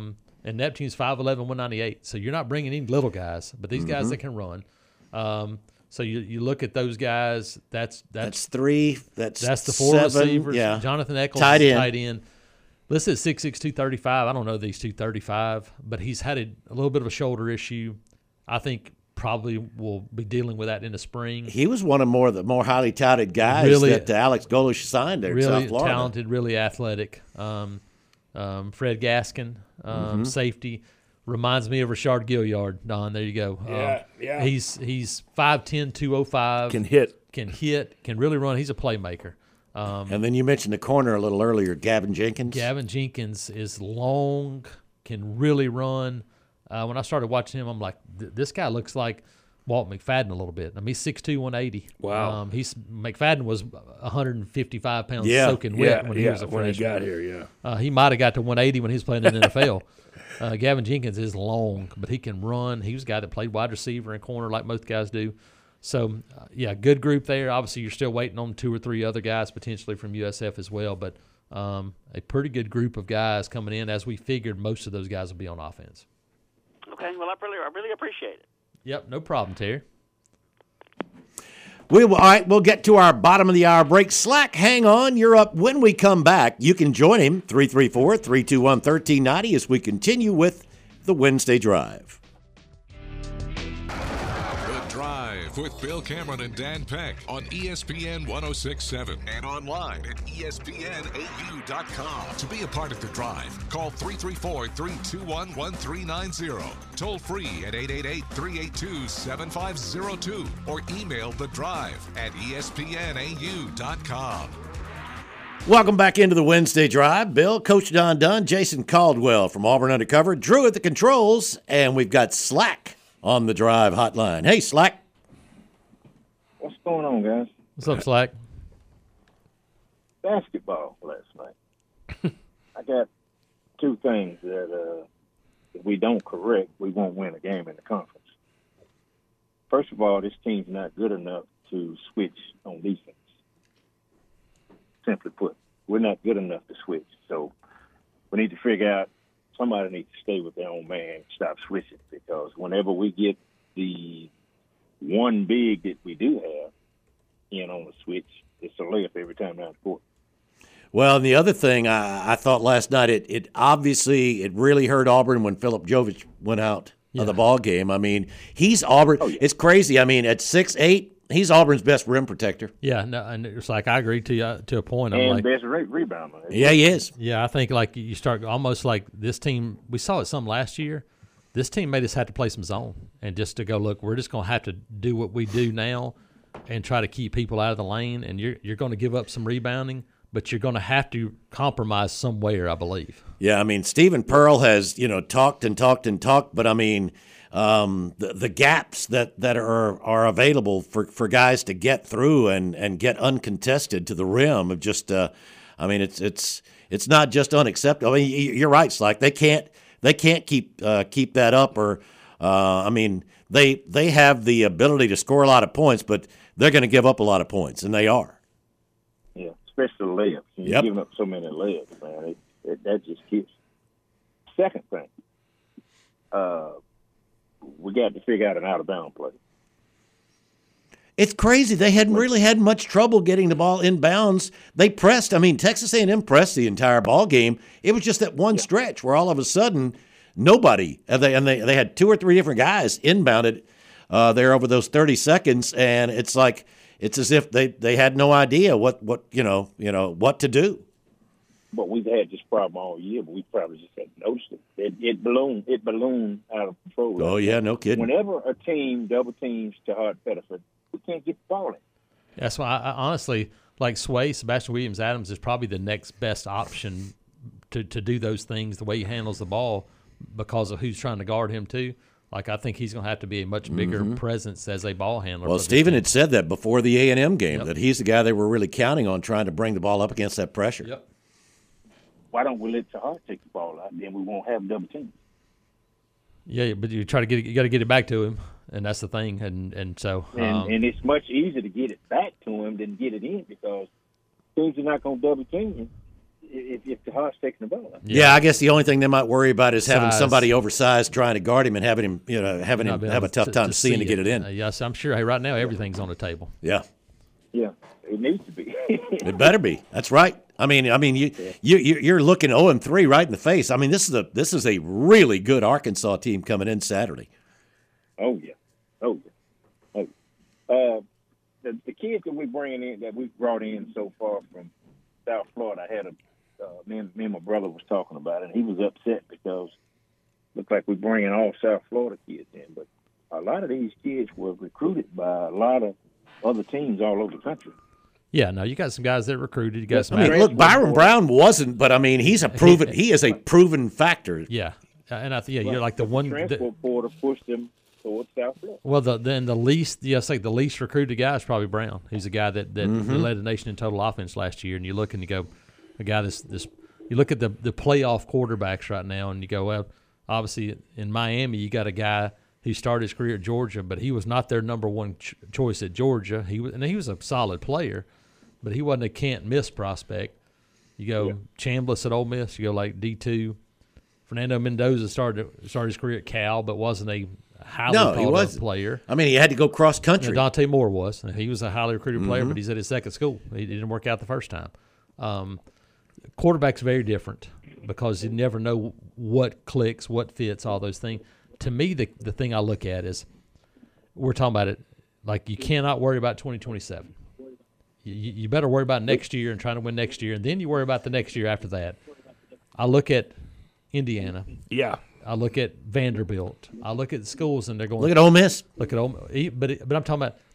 and Neptune's five eleven, one ninety-eight. So you're not bringing in little guys, but these guys that can run. Um, so you you look at those guys. That's that's That's three. That's that's the four seven, receivers. Yeah. Jonathan Eccles Tight is end. tight end. Listed at six six, two thirty-five. I don't know these two thirty-five, but he's had a, a little bit of a shoulder issue. I think probably will be dealing with that in the spring. He was one of more the more highly touted guys Really- that uh, Alex Golish signed there in Really South Florida. talented, really athletic. Um, um, Fred Gaskin, um, Mm-hmm. safety, reminds me of Rashard Gilliard. Don, there you go. Yeah, um, yeah. He's he's five ten, two oh five. Can hit. can hit, can really run. He's a playmaker. Um, And then you mentioned the corner a little earlier, Gavin Jenkins. Gavin Jenkins is long, can really run. Uh, when I started watching him, I'm like, th- this guy looks like Walt McFadden a little bit. I mean, he's six two, one eighty. Wow. Um, he's McFadden was one hundred fifty-five pounds Yeah, soaking wet Yeah, when he yeah, was a when he freshman. got here, yeah. Uh, he might have got to one eighty when he was playing in the N F L. Uh, Gavin Jenkins is long, but he can run. He was a guy that played wide receiver and corner like most guys do. So, uh, yeah, good group there. Obviously, you're still waiting on two or three other guys potentially from U S F as well, but um, a pretty good group of guys coming in as we figured most of those guys will be on offense. Okay, well, I really, I really appreciate it. Yep, no problem, Terry. We will, all right, we'll get to our bottom of the hour break. Slack, hang on. You're up when we come back. You can join him, three three four, three two one, one three nine zero, as we continue with the Wednesday Drive. The Drive with Bill Cameron and Dan Peck on E S P N one oh six point seven and online at E S P N A U dot com. To be a part of The Drive, call three three four, three two one, one three nine zero. Toll free at eight eight eight, three eight two, seven five zero two or email The Drive at E S P N A U dot com. Welcome back into the Wednesday Drive. Bill, Coach Don Dunn, Jason Caldwell from Auburn Undercover, Drew at the controls, and we've got Slack on the Drive hotline. Hey, Slack. What's going on, guys? What's up, Slack? Basketball last night. I got two things that uh, if we don't correct, we won't win a game in the conference. First of all, this team's not good enough to switch on defense. Simply put, we're not good enough to switch. So we need to figure out somebody needs to stay with their own man and stop switching, because whenever we get the one big that we do have in on the switch, it's a layup every time down the court. Well, and the other thing I, I thought last night, it, it obviously it really hurt Auburn when Philip Jovich went out of the ball game. I mean, he's Auburn. Oh, yeah. It's crazy. I mean, at six eight, he's Auburn's best rim protector. Yeah, no, and it's like I agree to you uh, to a point. I'm And like, best re- rebounder. Yeah, he is. yeah, I think like you start almost like this team. We saw it some last year. This team made us have to play some zone and just to go look. We're just going to have to do what we do now and try to keep people out of the lane. And you're you're going to give up some rebounding, but you're going to have to compromise somewhere, I believe. Yeah, I mean, Stephen Pearl has, you know, talked and talked and talked, but I mean, um, the the gaps that, that are are available for, for guys to get through and, and get uncontested to the rim of just, uh, I mean, it's it's it's not just unacceptable. I mean, y- you're right, Slack. They can't they can't keep uh, keep that up, or uh, I mean, they they have the ability to score a lot of points, but they're going to give up a lot of points, and they are. Yeah, especially the layups. You're Yep. giving up so many layups, man. It, it, that just keeps. Second thing, uh, we got to figure out an out-of-bound play. It's crazy. They hadn't really had much trouble getting the ball inbounds. They pressed. I mean, Texas A and M pressed the entire ball game. It was just that one stretch where all of a sudden nobody, and they and they, they had two or three different guys inbounded uh, there over those thirty seconds, and it's like it's as if they, they had no idea what, what you know you know what to do. But we've had this problem all year, but we probably just hadn't noticed it. It, it ballooned. It ballooned out of control. Oh yeah, no kidding. Whenever a team double teams to Hart Pettiford, we can't get the ball in. That's why I, I honestly like Sway, Sebastian Williams Adams is probably the next best option to, to do those things the way he handles the ball because of who's trying to guard him too. Like I think he's going to have to be a much bigger presence as a ball handler. Well, for this Stephen team. had said that before the A and M game, Yep. that he's the guy they were really counting on trying to bring the ball up against that pressure. Yep. Why don't we let Tahart take the ball out? Then we won't have double teams. Yeah, but you try to get it, you got to get it back to him, and that's the thing. And and so And, um, and it's much easier to get it back to him than get it in, because teams are not going to double team him. if, if the Haas taking the ball. Yeah. yeah, I guess the only thing they might worry about is having Size. somebody oversized trying to guard him and having him, you know, having him have a tough time to, seeing to get it, it in. Uh, yes, I'm sure. Hey, right now everything's on the table. Yeah. Yeah, it needs to be. It better be. That's right. I mean, I mean, you you you're looking oh and three right in the face. I mean, this is a this is a really good Arkansas team coming in Saturday. Oh yeah, oh yeah, oh. Uh, the the kids that we bringing in that we've brought in so far from South Florida, I had a uh, me, and, me and my brother was talking about it, and he was upset because it looked like we're bringing all South Florida kids in, but a lot of these kids were recruited by a lot of other teams all over the country. Yeah, no, you got some guys that recruited. You got some. I mean, look, Byron Brown wasn't, but I mean, he's a proven. He is a proven factor. Yeah, and I think yeah, you're like the one. Transport that, portal pushed them towards South Florida. Well, the, then the least, yes, like the least recruited guy is probably Brown. He's a guy that that Mm-hmm. led the nation in total offense last year. And you look and you go, a guy that's this. You look at the the playoff quarterbacks right now, and you go, well, obviously in Miami, you got a guy who started his career at Georgia, but he was not their number one ch- choice at Georgia. He was, and he was a solid player, but he wasn't a can't miss prospect. You go yeah. Chambliss at Ole Miss. You go like D two. Fernando Mendoza started started his career at Cal, but wasn't a highly no, thought of player. I mean, he had to go cross country. You know, Dante Moore was. He was a highly recruited mm-hmm. player, but he's at his second school. He didn't work out the first time. Um, quarterback's very different because you never know what clicks, what fits, all those things. To me, the the thing I look at is we're talking about it like you cannot worry about twenty twenty-seven. You, you better worry about next year and trying to win next year, and then you worry about the next year after that. I look at Indiana. Yeah. I look at Vanderbilt. I look at schools, and they're going. Look at Ole Miss. Look at Ole Miss. But, but I'm talking about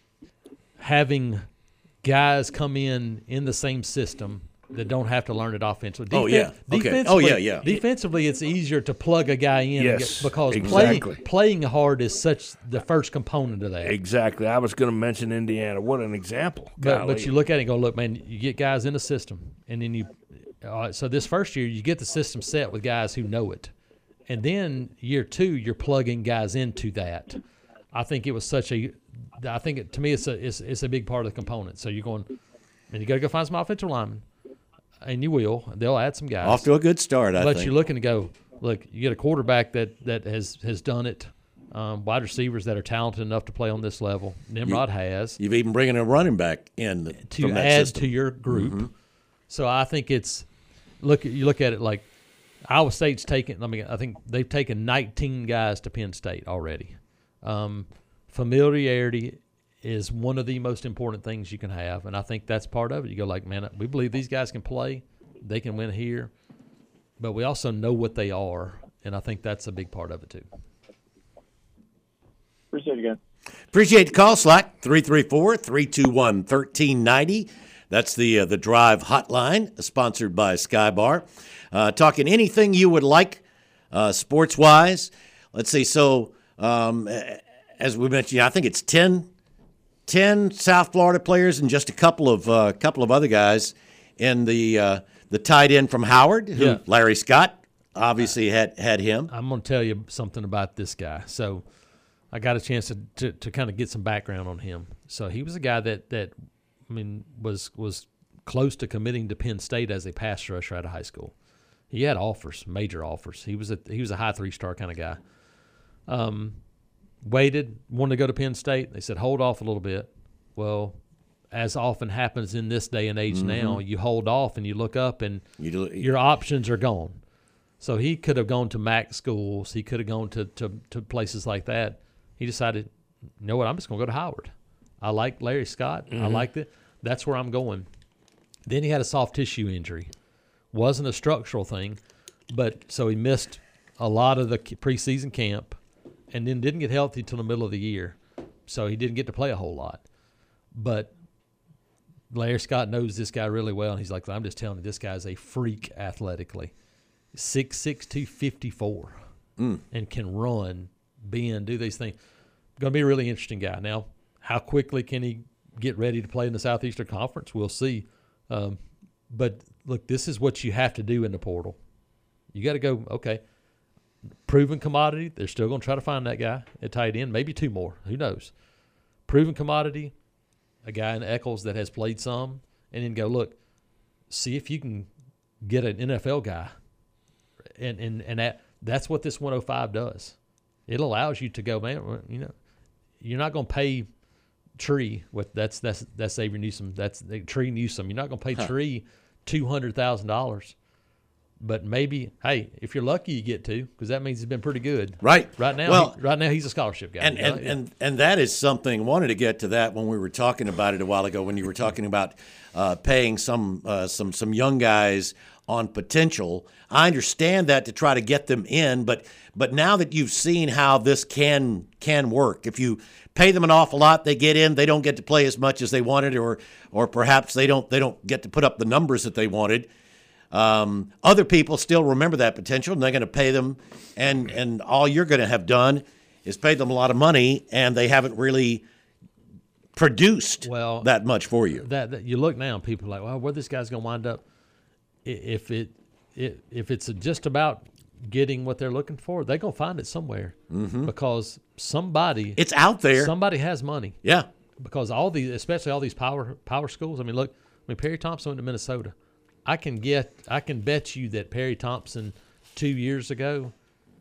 having guys come in in the same system that don't have to learn it offensively. Oh, yeah. Okay. Oh, yeah, yeah. Defensively, it's easier to plug a guy in yes, because exactly. playing, playing hard is such the first component of that. Exactly. I was going to mention Indiana. What an example. But, but you look at it and go, look, man, you get guys in the system, and then you uh, – so this first year, you get the system set with guys who know it. And then year two, you're plugging guys into that. I think it was such a – I think it, to me it's a, it's, it's a big part of the component. So you're going – and you got to go find some offensive linemen. And you will. They'll add some guys. Off to a good start, I but think. You're looking to go, look, you get a quarterback that, that has, has done it, um, wide receivers that are talented enough to play on this level. Nimrod you, has. You've even bringing a running back in to from that add system. to your group. Mm-hmm. So I think it's look. You look at it like Iowa State's taken. I mean, I think they've taken nineteen guys to Penn State already. Um, familiarity is one of the most important things you can have, and I think that's part of it. You go like, man, we believe these guys can play, they can win here, but we also know what they are, and I think that's a big part of it too. Appreciate it, guys. Appreciate the call, Slack, three three four, three two one, one three nine zero. That's the uh, the Drive Hotline, sponsored by Skybar. Uh, talking anything you would like uh, sports-wise. Let's see, so um, as we mentioned, I think it's ten Ten South Florida players and just a couple of uh, couple of other guys in the uh, the tight end from Howard, who yeah. Larry Scott obviously had had him. I'm going to tell you something about this guy. So I got a chance to, to, to kind of get some background on him. So he was a guy that that I mean was was close to committing to Penn State as a pass rusher out of high school. He had offers, major offers. He was a he was a high three star kind of guy. Um. Waited, wanted to go to Penn State. They said, hold off a little bit. Well, as often happens in this day and age mm-hmm. now, you hold off and you look up and you do, your options are gone. So he could have gone to MAC schools. He could have gone to, to, to places like that. He decided, you know what, I'm just going to go to Howard. I like Larry Scott. Mm-hmm. I liked it. That's where I'm going. Then he had a soft tissue injury. Wasn't a structural thing, but so he missed a lot of the preseason camp. And then didn't get healthy till the middle of the year, so he didn't get to play a whole lot. But Larry Scott knows this guy really well, and he's like, I'm just telling you, this guy's a freak athletically. six six, two fifty-four, mm. and can run, bend, do these things. Going to be a really interesting guy. Now, how quickly can he get ready to play in the Southeastern Conference? We'll see. Um, but, look, this is what you have to do in the portal. You got to go, okay, proven commodity, they're still going to try to find that guy at tight end, maybe two more. Who knows? Proven commodity, a guy in Eccles that has played some, and then go, look, see if you can get an N F L guy, and and and that that's what this one oh five does. It allows you to go, man. You know, you're not going to pay Tree with that's that's that's Xavier Newsome. That's Tree Newsome. You're not going to pay huh. Tree two hundred thousand dollars. But maybe, hey, if you're lucky, you get to, because that means he's been pretty good. Right. Right now, well, he, right now he's a scholarship guy. And you know? and, and and that is something. Wanted to get to that when we were talking about it a while ago. When you were talking about uh, paying some uh, some some young guys on potential, I understand that to try to get them in. But but now that you've seen how this can can work, if you pay them an awful lot, they get in. They don't get to play as much as they wanted, or or perhaps they don't they don't get to put up the numbers that they wanted. Um, other people still remember that potential, and they're going to pay them, and, and all you're going to have done is pay them a lot of money, and they haven't really produced well, that much for you. That, that you look now, and people are like, well, where this guy's going to wind up? If it, it if it's just about getting what they're looking for, they're going to find it somewhere mm-hmm. because somebody it's out there. Somebody has money. Yeah, because all these, especially all these power power schools. I mean, look, I mean Perry Thompson went to Minnesota. I can get, I can bet you that Perry Thompson two years ago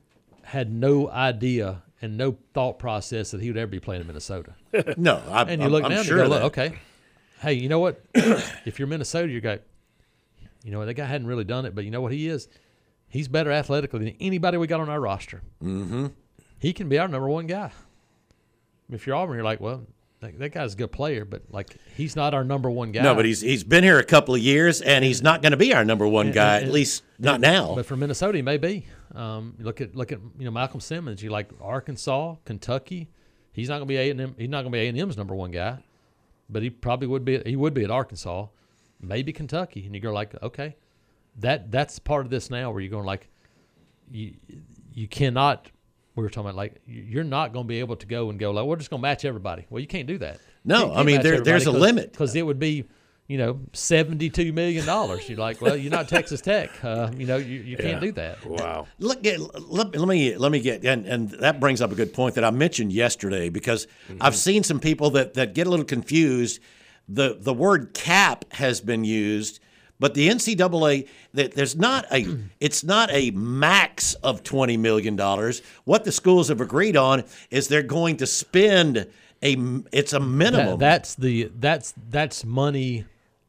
had no idea and no thought process that he would ever be playing in Minnesota. No, I, and you I'm, look I'm now sure and you go, that. look, okay, hey, you know what? If you're Minnesota, you go, you know what? That guy hadn't really done it, but you know what he is? He's better athletically than anybody we got on our roster. Mm-hmm. He can be our number one guy. If you're Auburn, you're like, well, that, that guy's a good player, but like he's not our number one guy. No, but he's he's been here a couple of years, and he's not going to be our number one guy, and, and, at least not now. But for Minnesota, he may be. Um, look at look at you know Malcolm Simmons. You like Arkansas, Kentucky. He's not going to be A and M. He's not going to be A and M's number one guy, but he probably would be. He would be at Arkansas, maybe Kentucky. And you go like, okay, that that's part of this now, where you're going like, you you cannot. We were talking about like you're not going to be able to go and go like we're just going to match everybody. Well, you can't do that. No, I mean there there's a limit because it would be, you know, seventy-two million dollars. You're like, well, you're not Texas Tech. Uh, you know, you, you yeah. can't do that. Wow. Look, let, let me let me get and, and that brings up a good point that I mentioned yesterday because mm-hmm. I've seen some people that, that get a little confused. The the word cap has been used, but the N C double A there's not a it's not a max of twenty million dollars. What the schools have agreed on is they're going to spend a it's a minimum. That, that's the that's that's money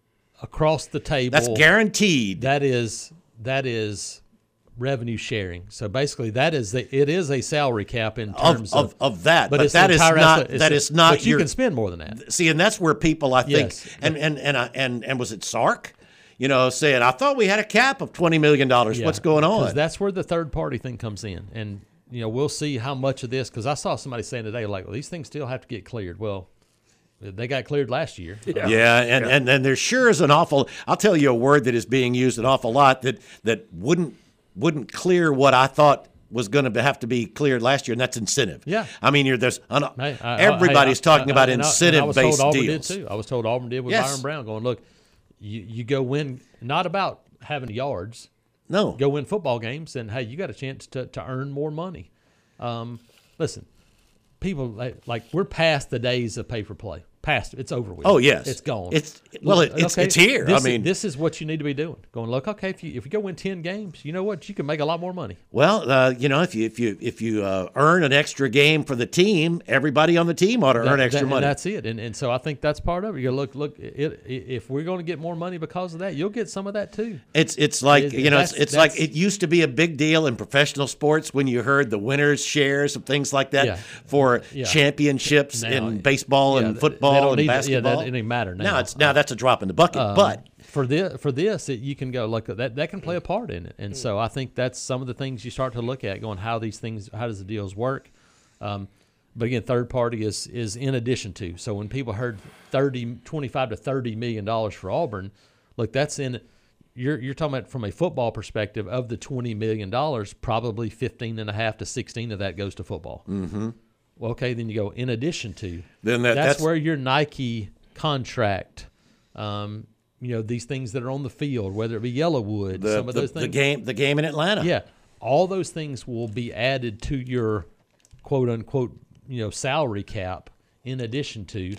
across the table. That's guaranteed. That is that is revenue sharing. So basically, that is the, it is a salary cap in terms of, of, of, of that. But, but that is not that a, is not. But you your, can spend more than that. See, and that's where people I think yes, and and and and, and and was it Sark? You know, saying I thought we had a cap of twenty million dollars. Yeah, What's going on? Because that's where the third party thing comes in, and you know we'll see how much of this. Because I saw somebody saying today, like, well, these things still have to get cleared. Well, they got cleared last year. Yeah, yeah and, yeah. and and there sure is an awful. I'll tell you a word that is being used an awful lot that that wouldn't wouldn't clear what I thought was going to have to be cleared last year, and that's incentive. Yeah, I mean, you're there's an, hey, I, everybody's I, I, talking I, about and incentive I, and I was based told Auburn deals. Did too. I was told Auburn did with yes. Byron Brown. Going, look, you you go win. Not about having yards. No, go win football games, and hey, you got a chance to to earn more money. Um, listen, people like, like we're past the days of pay for play. Past it's over with. Oh yes, it's gone. It's well, it, it's okay, it's here. This I mean, is, this is what you need to be doing. Going look, okay, if you if you go win ten games, you know what, you can make a lot more money. Well, uh, you know, if you if you if you uh, earn an extra game for the team, everybody on the team ought to that, earn extra that, money. And that's it. And and so I think that's part of it. You go look look. It, it, if we're going to get more money because of that, you'll get some of that too. It's it's like it, you know, it's, it's like it used to be a big deal in professional sports when you heard the winners' shares of things like that yeah. for yeah. championships now, in baseball yeah, and football and need, basketball. Yeah, that doesn't matter now. Now it's now that's a drop in the bucket. Um, but for this, for this, it, you can go look that that can play a part in it, and so I think that's some of the things you start to look at, going how these things, how does the deals work. Um, but again, third party is is in addition to. So when people heard thirty, twenty-five to thirty million dollars for Auburn, look, that's in. You're you're talking about from a football perspective of the twenty million dollars, probably fifteen and a half to sixteen of that goes to football. Mm-hmm. Well, okay, then you go in addition to. Then that, that's, that's where your Nike contract, um, you know, these things that are on the field, whether it be Yellowwood, the, some of the, those things. The game, the game in Atlanta. Yeah, all those things will be added to your quote unquote, you know, salary cap in addition to.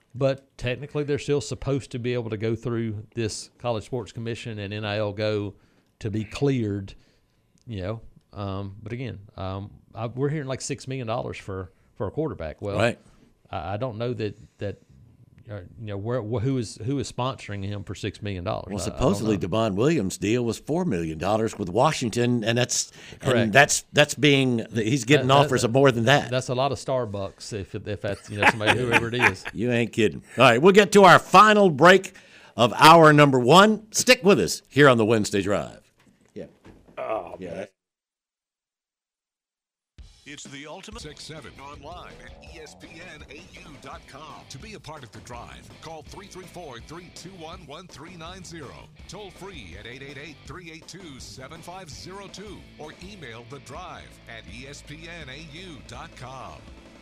But technically, they're still supposed to be able to go through this College Sports Commission and N I L Go to be cleared, you know. Um, but again, um, I, we're hearing like six million dollars for, for a quarterback. Well, right. I, I don't know that that uh, you know where who is who is sponsoring him for six million dollars. Well, supposedly Devon Williams' deal was four million dollars with Washington, and that's correct. And that's that's being he's getting that, offers that, of more than that. That's a lot of Starbucks if if that's you know somebody whoever it is. You ain't kidding. All right, we'll get to our final break of hour number one. Stick with us here on the Wednesday Drive. Yeah. Oh, yeah. Man. It's the Ultimate six seven online at E S P N A U dot com. To be a part of the drive, call three three four, three two one, one three nine zero. Toll free at eight eight eight, three eight two, seven five zero two or email the drive at E S P N A U dot com.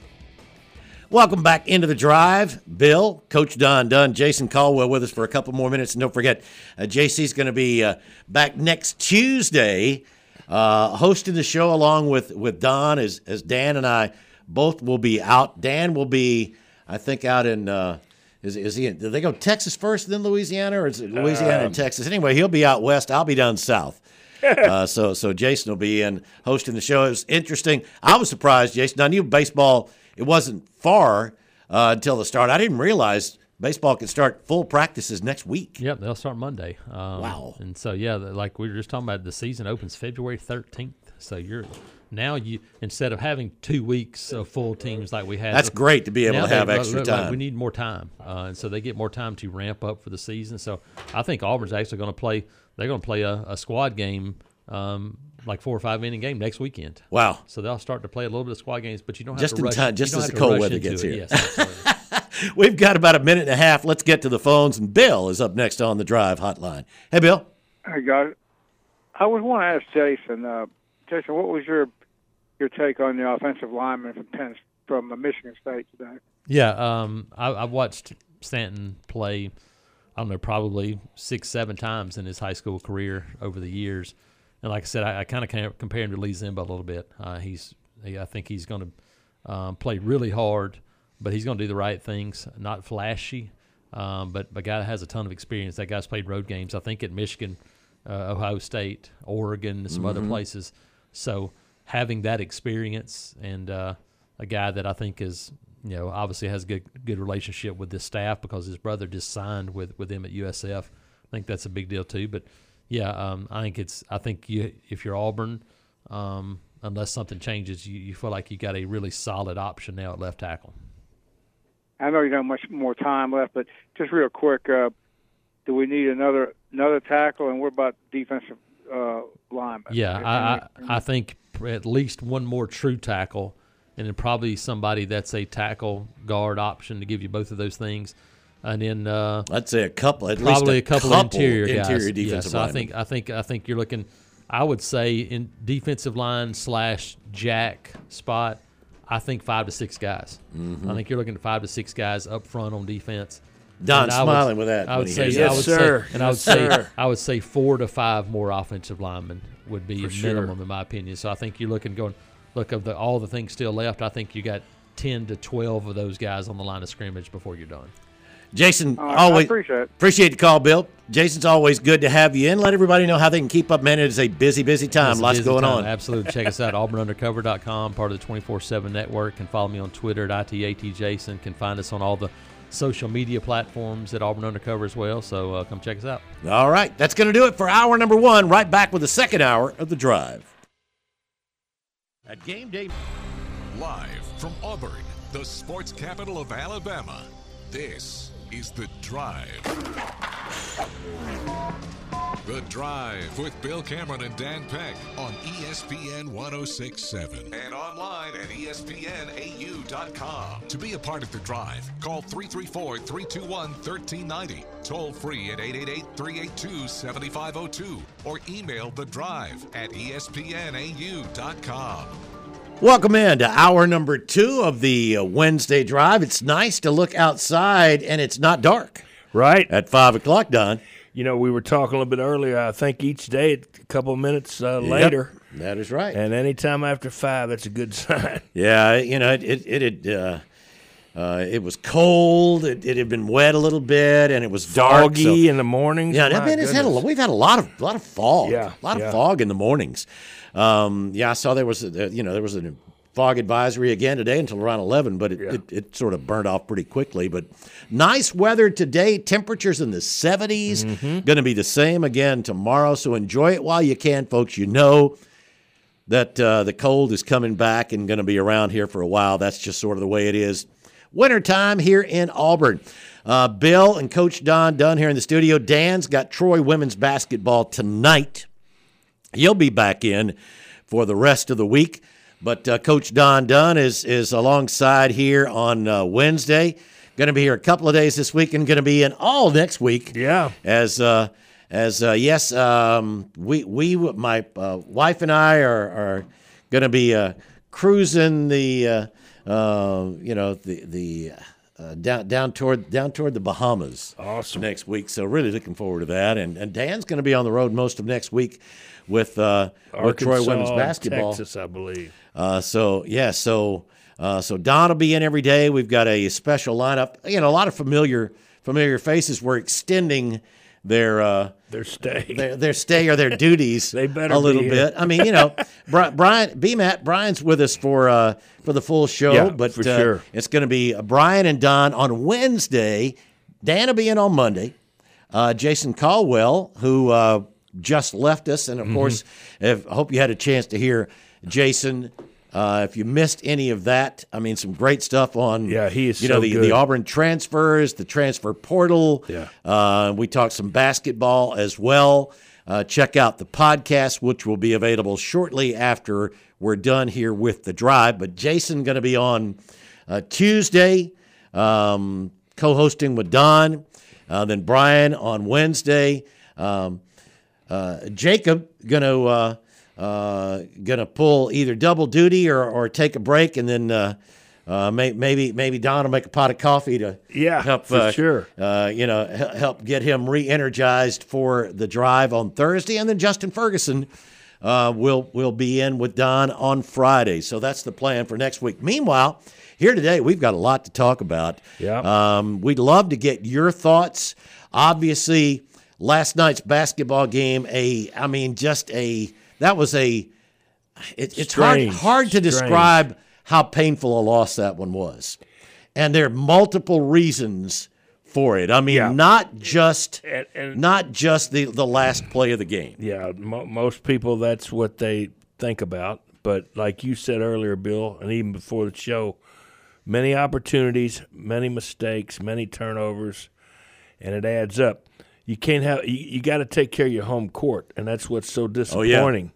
Welcome back into the drive. Bill, Coach Don Dunn, Jason Caldwell with us for a couple more minutes. And don't forget, uh, J C's going to be uh, back next Tuesday. Uh, hosting the show along with, with Don as, as Dan and I both will be out. Dan will be, I think, out in, uh, is, is he in, do they go Texas first, then Louisiana, or is it Louisiana um, and Texas? Anyway, he'll be out west. I'll be down south. uh, so so Jason will be in hosting the show. It was interesting. I was surprised, Jason. I knew baseball, it wasn't far uh, until the start. I didn't realize baseball can start full practices next week. Yep, they'll start Monday. Um, wow. And so, yeah, like we were just talking about, the season opens February thirteenth. So you're now you instead of having two weeks of full teams like we had. That's great to be able to have they, extra like, time. We need more time. Uh, and so they get more time to ramp up for the season. So I think Auburn's actually going to play – they're going to play a, a squad game, um, like four or five inning game next weekend. Wow. So they'll start to play a little bit of squad games, but you don't have just to rush. Just in time, just as the have cold rush weather into gets it. here. Yes, we've got about a minute and a half. Let's get to the phones, and Bill is up next on the Drive Hotline. Hey, Bill. Hey, guys. I was want to ask Jason. Uh, Jason, what was your your take on the offensive lineman from Penn, from uh, Michigan State today? Yeah, um, I, I watched Stanton play, I don't know, probably six, seven times in his high school career over the years. And like I said, I, I kind of compare him to Lee Zimba a little bit. Uh, he's, he, I think he's going to um, play really hard, but he's going to do the right things, not flashy, um, but a guy that has a ton of experience. That guy's played road games, I think, at Michigan, uh, Ohio State, Oregon, and some mm-hmm. other places. So having that experience and uh, a guy that I think is, you know, obviously has a good good relationship with this staff because his brother just signed with, with him at U S F. I think that's a big deal too. But yeah, um, I think it's I think you if you're Auburn, um, unless something changes, you, you feel like you got a really solid option now at left tackle. I know you don't have much more time left, but just real quick, uh, do we need another another tackle? And what about defensive uh, linemen? Yeah, I, I I think at least one more true tackle, and then probably somebody that's a tackle guard option to give you both of those things. And then uh, I'd say a couple, at probably least a couple, couple of interior guys. Interior defensive yeah, so linemen. I think I think I think you're looking. I would say in defensive line slash jack spot, I think five to six guys. Mm-hmm. I think you're looking at five to six guys up front on defense. Don's smiling would, with that. I would say, yes, I would sir. say, and I would yes, say, sir. I would say four to five more offensive linemen would be For a sure. minimum, in my opinion. So I think you're looking, going, look of the all the things still left. I think you got ten to twelve of those guys on the line of scrimmage before you're done. Jason, Uh, I always appreciate it. appreciate the call, Bill. Jason's always good to have you in. Let everybody know how they can keep up, man. It is a busy, busy time. It's a Lots busy going time. on. Absolutely. Check us out, auburn undercover dot com, part of the twenty-four seven network. Can follow me on Twitter at I T A T Jason. Can find us on all the social media platforms at Auburn Undercover as well. So uh, come check us out. All right. That's going to do it for hour number one. Right back with the second hour of the drive. At game day. Live from Auburn, the sports capital of Alabama, this is The Drive. The Drive with Bill Cameron and Dan Peck on E S P N ten sixty-seven and online at E S P N A U dot com. To be a part of The Drive, call three three four, three two one, one three nine zero, toll free at eight eight eight, three eight two, seven five zero two, or email The Drive at E S P N A U dot com. Welcome in to hour number two of the uh, Wednesday drive. It's nice to look outside and it's not dark. Right. At five o'clock, Don. You know, we were talking a little bit earlier. I think each day, a couple of minutes uh, Yep, later. that is right. And anytime after five, that's a good sign. Yeah, you know, it it, it uh, Uh, it was cold. It, it had been wet a little bit, and it was dark. Foggy so, in the mornings. Yeah, My I mean, it's had a, goodness. we've had a lot of lot of fog. Yeah, a lot yeah. of fog in the mornings. Um, yeah, I saw there was a, you know there was a fog advisory again today until around eleven, but it, Yeah. it, it sort of burned off pretty quickly. But nice weather today. Temperatures in the seventies. Mm-hmm. Going to be the same again tomorrow. So enjoy it while you can, folks. You know that uh, the cold is coming back and going to be around here for a while. That's just sort of the way it is. Wintertime here in Auburn. Uh, Bill and Coach Don Dunn here in the studio. Dan's got Troy women's basketball tonight. He'll be back in for the rest of the week. But uh, Coach Don Dunn is is alongside here on uh, Wednesday. Going to be here a couple of days this week and going to be in all next week. Yeah. As uh, as uh, yes, um, we we my uh, wife and I are are going to be uh, cruising the uh, uh, you know the the uh, down down toward down toward the Bahamas. Awesome. Next week. So really looking forward to that. And and Dan's going to be on the road most of next week with uh, with Troy Arkansas, women's basketball. Texas, I believe. Uh, so yeah, so uh, so Don will be in every day. We've got a special lineup. You know, a lot of familiar familiar faces. We're extending their uh, Their stay. their, their stay or their duties They better a little be bit. I mean, you know, Bri- Brian B. Matt Brian's with us for uh, for the full show, Yeah, but for uh, sure. it's going to be Brian and Don on Wednesday. Dan will be in on Monday. Uh, Jason Caldwell, who uh, just left us, and of Mm-hmm. course, if, I hope you had a chance to hear Jason. Uh, if you missed any of that, I mean, some great stuff on Yeah, he is you know so the, good. the Auburn transfers, the transfer portal. Yeah. Uh, we talked some basketball as well. Uh, check out the podcast, which will be available shortly after we're done here with the drive. But Jason going to be on uh, Tuesday, um, co-hosting with Don. Uh, then Brian on Wednesday. Um, uh, Jacob going to uh, uh, gonna pull either double duty or, or take a break, and then uh, uh, may, maybe maybe Don will make a pot of coffee to Yeah, help for uh, sure. uh, you know he- help get him re-energized for the drive on Thursday, and then Justin Ferguson uh, will will be in with Don on Friday. So that's the plan for next week. Meanwhile, here today we've got a lot to talk about. Yeah. Um, we'd love to get your thoughts. Obviously, last night's basketball game, a I mean, just a that was a. It, it's Strange, hard hard to strange. describe how painful a loss that one was, and there are multiple reasons for it. I mean, Yeah. not just And- and- not just the the last play of the game. Yeah, mo- most people, that's what they think about. But like you said earlier, Bill, and even before the show, many opportunities, many mistakes, many turnovers, and it adds up. You can't have you, you got to take care of your home court, and that's what's so disappointing.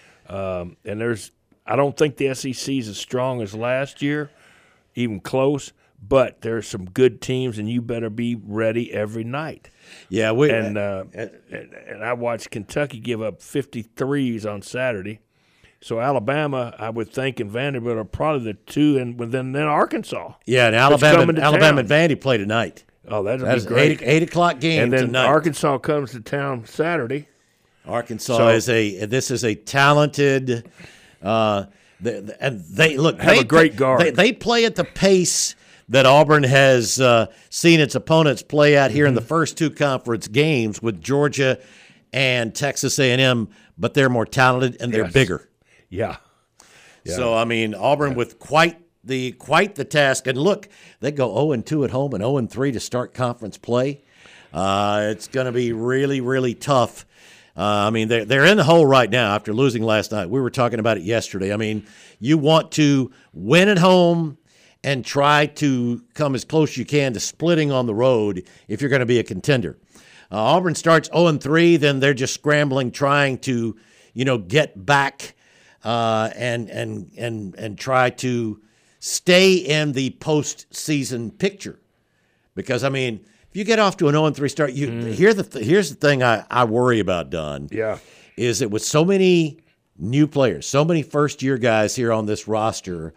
Um, and there's, I don't think the S E C is as strong as last year, even close. But there are some good teams, and you better be ready every night. Yeah, we And uh, and, and I watched Kentucky give up fifty-threes on Saturday. So Alabama, I would think, and Vanderbilt are probably the two, and then then Arkansas. yeah, and That's Alabama coming to Alabama town. and Vandy play tonight. Oh, that'll That's be great. eight, eight o'clock game and then tonight. Arkansas comes to town Saturday. Arkansas So- is a this is a talented, uh, the, the- and they look Have they, a great guard. They, they play at the pace that Auburn has uh, seen its opponents play at here in Mm-hmm. the first two conference games with Georgia and Texas A and M, but they're more talented and they're Yes. bigger. Yeah. Yeah. So I mean, Auburn with quite the quite the task. And look, they go zero and two at home and zero and three to start conference play. Uh, it's going to be really really tough. Uh, I mean, they're they're in the hole right now after losing last night. We were talking about it yesterday. I mean, you want to win at home and try to come as close as you can to splitting on the road if you're going to be a contender. Uh, Auburn starts zero and three, then they're just scrambling, trying to, you know, get back uh, and and and and try to stay in the postseason picture. Because I mean, if you get off to an zero and three start, you here the th- here's the thing I, I worry about, Don. Yeah. Is that with so many new players, so many first year guys here on this roster,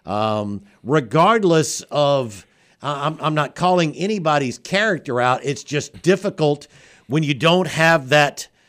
um, regardless of, I'm, I'm not calling anybody's character out. It's just difficult when you don't have that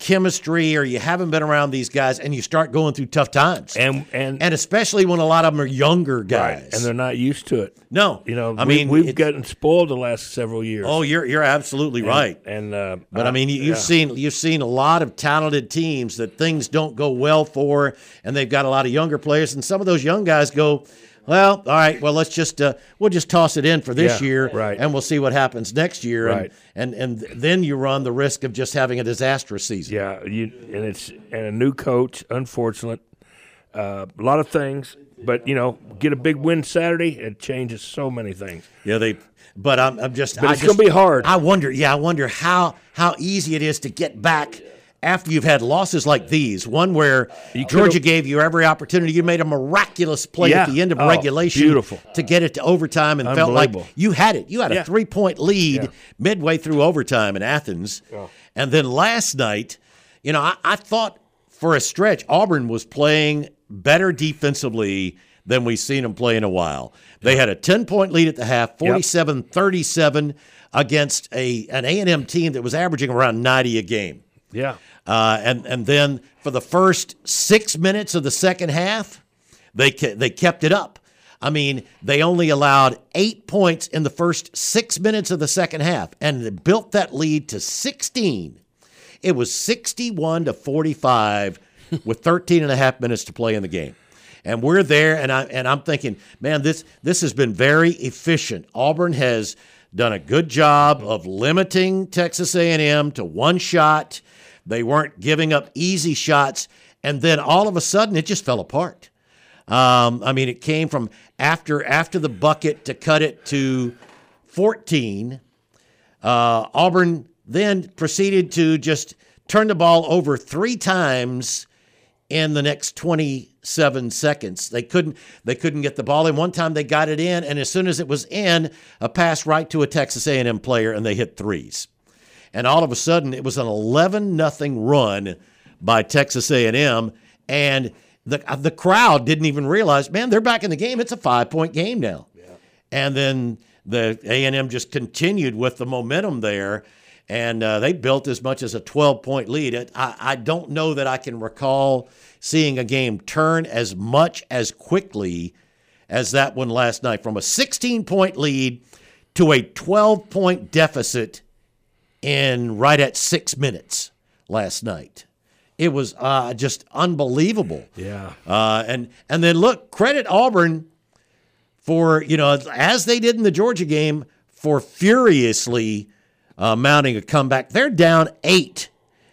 chemistry or you haven't been around these guys and you start going through tough times. And and and especially when a lot of them are younger guys. Right, and they're not used to it. No. You know, I we, mean, we've it- gotten spoiled the last several years. Oh, you're you're absolutely And- right. And uh, But I mean, you, you've yeah. seen you've seen a lot of talented teams that things don't go well for, and they've got a lot of younger players, and some of those young guys go, well, all right, well let's just uh, we'll just toss it in for this Yeah, year, right. and we'll see what happens next year, Right. and, and and then you run the risk of just having a disastrous season. Yeah, you and it's and a new coach, unfortunate. Uh, a lot of things, but you know, get a big win Saturday, it changes so many things. Yeah, they. But I'm, I'm just. But I it's just, gonna be hard. I wonder. Yeah, I wonder how how easy it is to get back after you've had losses like these. One where You Georgia could've- gave you every opportunity. You made a miraculous play Yeah. at the end of Oh, regulation, beautiful. to get it to overtime, and felt like Unbelievable. you had it. You had a Yeah. three point lead Yeah. midway through overtime in Athens, and then last night, you know, I, I thought for a stretch Auburn was playing better defensively than we've seen them play in a while. They had a ten-point lead at the half, forty-seven thirty-seven against a an A and M team that was averaging around ninety a game. Yeah. Uh, and and then for the first six minutes of the second half, they ke- they kept it up. I mean, they only allowed eight points in the first six minutes of the second half, and they built that lead to sixteen. It was sixty-one to forty-five with thirteen and a half minutes to play in the game. And we're there, and I and I'm thinking, man, this this has been very efficient. Auburn has done a good job of limiting Texas A and M to one shot. They weren't giving up easy shots, and then all of a sudden it just fell apart. Um, I mean, it came from after after the bucket to cut it to fourteen. Uh, Auburn then proceeded to just turn the ball over three times in the next twenty-seven seconds. They couldn't they couldn't get the ball in. One time they got it in, and as soon as it was in, a pass right to a Texas A and M player, and they hit threes. And all of a sudden, it was an eleven nothing run by Texas A and M, and the the crowd didn't even realize, man, they're back in the game. It's a five-point game now. Yeah. And then the A and M just continued with the momentum there, and uh, they built as much as a twelve-point lead. It, I, I don't know that I can recall seeing a game turn as much as quickly as that one last night, from a sixteen-point lead to a twelve-point deficit in right at six minutes last night. It was uh, just unbelievable. Yeah. Uh, and and then look, credit Auburn for, you know, as they did in the Georgia game, for furiously uh, mounting a comeback. They're down eight.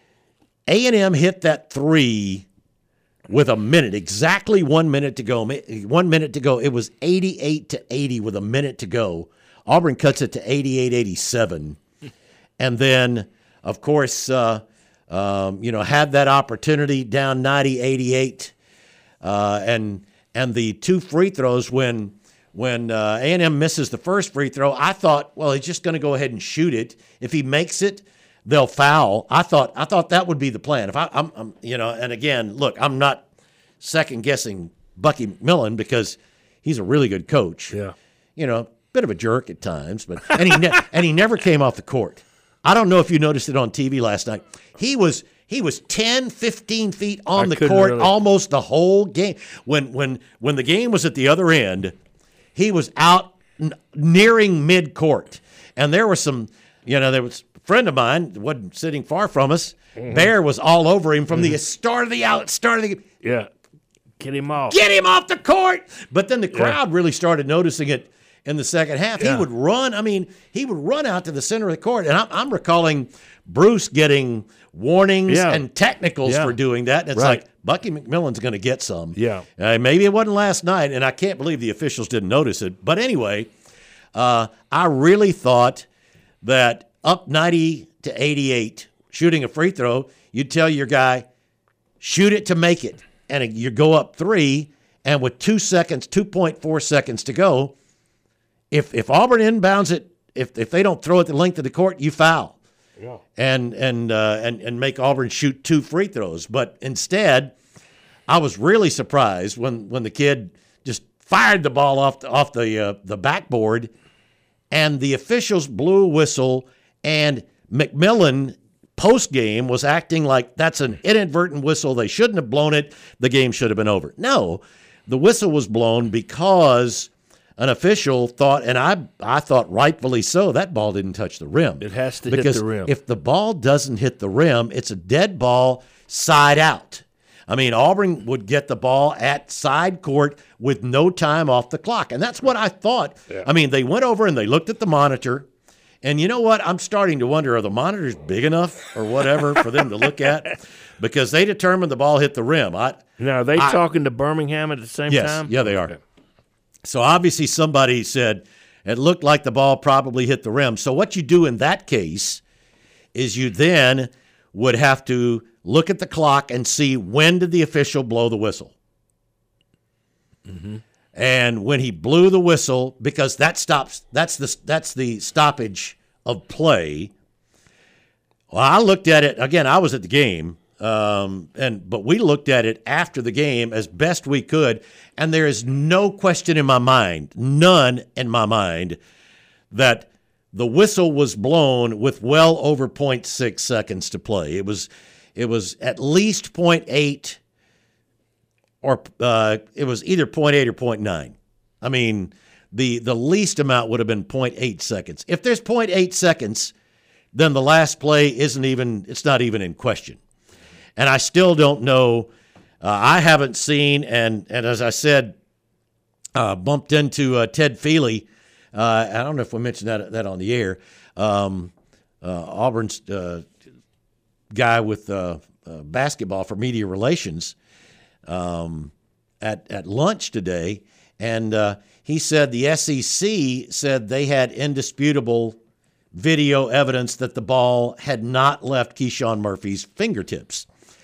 A and M hit that three with a minute, exactly one minute to go. One minute to go. It was eighty-eight to eighty with a minute to go. Auburn cuts it to eighty-eight eighty-seven. And then, of course, uh, um, you know, had that opportunity down ninety eighty-eight. Uh, and and the two free throws, when when uh, A and M misses the first free throw, I thought, well, he's just going to go ahead and shoot it. If he makes it, they'll foul. I thought I thought that would be the plan. If I, I'm, I'm, you know, and again, look, I'm not second guessing Bucky McMillan because he's a really good coach. Yeah. You know, bit of a jerk at times, but and he ne- and he never came off the court. I don't know if you noticed it on T V last night. He was he was ten, fifteen feet on I the couldn't court really- almost the whole game. When when when the game was at the other end, he was out n- nearing midcourt. And there were some, you know, there was a friend of mine, wasn't sitting far from us. Mm-hmm. Bear was all over him from the start of the out start of the Yeah. Get him off. Get him off the court. But then the crowd really started noticing it in the second half. Yeah. He would run. I mean, he would run out to the center of the court. And I'm, I'm recalling Bruce getting warnings Yeah. and technicals Yeah. for doing that. And it's Right. like, Bucky McMillan's going to get some. Yeah. Uh, maybe it wasn't last night, and I can't believe the officials didn't notice it. But anyway, uh, I really thought that up ninety to eighty-eight, shooting a free throw, you'd tell your guy, shoot it to make it. And you go up three, and with two seconds, two point four seconds to go, if if Auburn inbounds it, if if they don't throw it the length of the court, you foul. Yeah. And and uh, and and make Auburn shoot two free throws. But instead, I was really surprised when, when the kid just fired the ball off the, off the uh, the backboard, and the officials blew a whistle, and McMillan post game was acting like that's an inadvertent whistle. They shouldn't have blown it. The game should have been over. No, the whistle was blown because an official thought, and I I thought rightfully so, that ball didn't touch the rim. It has to because hit the rim. If the ball doesn't hit the rim, it's a dead ball side out. I mean, Auburn would get the ball at side court with no time off the clock. And that's what I thought. Yeah. I mean, they went over and they looked at the monitor. And you know what? I'm starting to wonder, are the monitors big enough or whatever for them to look at? Because they determined the ball hit the rim. I, now, are they I, talking to Birmingham at the same yes, time? Yeah, they are. So obviously somebody said it looked like the ball probably hit the rim. So what you do in that case is you then would have to look at the clock and see when did the official blow the whistle. Mm-hmm. And when he blew the whistle, because that stops, that's the that's the stoppage of play. Well, I looked at it again. I was at the game, um, and but we looked at it after the game as best we could, and there is no question in my mind, none in my mind, that the whistle was blown with well over point six seconds to play. It was. It was at least point eight, or uh, it was either point eight or point nine. I mean, the the least amount would have been point eight seconds. If there's point eight seconds, then the last play isn't even, it's not even in question. And I still don't know. Uh, I haven't seen, and and as I said, uh, bumped into uh, Ted Feely. Uh, I don't know if we mentioned that that on the air. Um, uh, Auburn's uh, guy with uh, uh, basketball for media relations um, at at lunch today, and uh, he said the S E C said they had indisputable video evidence that the ball had not left Keyshawn Murphy's fingertips.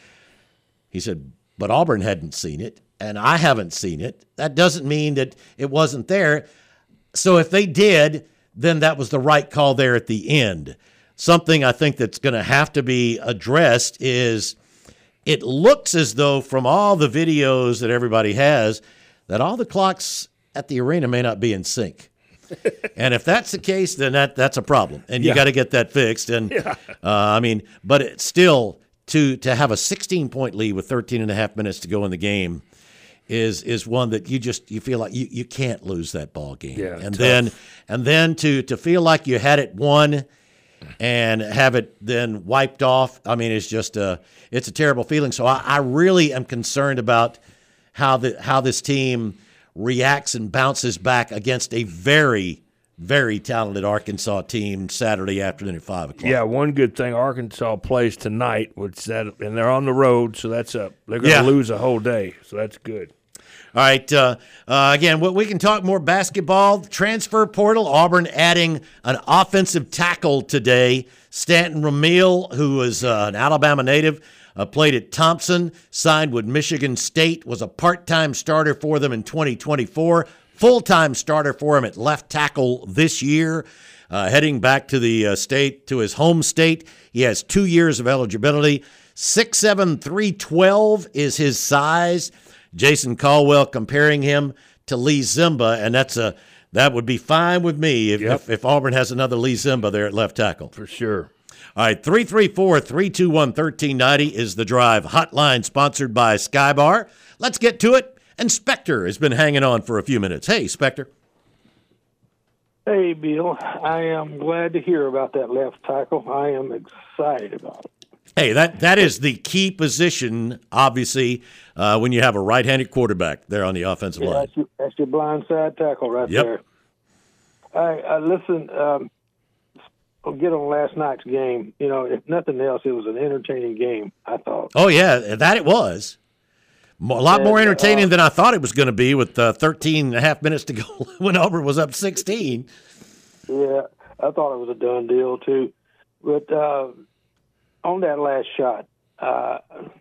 He said, but Auburn hadn't seen it, and I haven't seen it. That doesn't mean that it wasn't there. So if they did, then that was the right call there at the end. Something I think that's going to have to be addressed is it looks as though from all the videos that everybody has that all the clocks at the arena may not be in sync. And if that's the case, then that that's a problem, and you Yeah. got to get that fixed. And Yeah. uh, I mean, but it's still to to have a sixteen point lead with thirteen and a half minutes to go in the game is is one that you just you feel like you, you can't lose that ball game. Yeah, and tough. then and then to to feel like you had it won and have it then wiped off. I mean, it's just a it's a terrible feeling. So I, I really am concerned about how the how this team reacts and bounces back against a very, very talented Arkansas team Saturday afternoon at five o'clock. Yeah, one good thing, Arkansas plays tonight, which that, and they're on the road, so that's a they're going to Yeah. lose a whole day, so that's good. All right. Uh, uh, again, we we can talk more basketball. Transfer portal. Auburn adding an offensive tackle today. Stanton Ramil, who is uh, an Alabama native, uh, played at Thompson, signed with Michigan State, was a part-time starter for them in twenty twenty-four, full-time starter for him at left tackle this year. Uh, heading back to the uh, state, to his home state. He has two years of eligibility. six seven, three twelve is his size. Jason Caldwell comparing him to Lee Zimba, and that's a that would be fine with me if, Yep. if, if Auburn has another Lee Zimba there at left tackle. For sure. All right, three three four, three two one, one three nine zero is the Drive hotline, sponsored by Skybar. Let's get to it. And Spectre has been hanging on for a few minutes. Hey, Spectre. Hey, Bill. I am glad to hear about that left tackle. I am excited about it. Hey, that, that is the key position, obviously, uh, when you have a right-handed quarterback there on the offensive Yeah, line. that's, your, that's your blind side tackle right Yep. there. I, I listen. Um, I'll get on last night's game. You know, if nothing else, it was an entertaining game, I thought. Oh, yeah, that it was. Mo- A lot more And, entertaining uh, than I thought it was going to be with uh, thirteen and a half minutes to go when Auburn was up sixteen. Yeah, I thought it was a done deal, too. But uh, on that last shot, uh,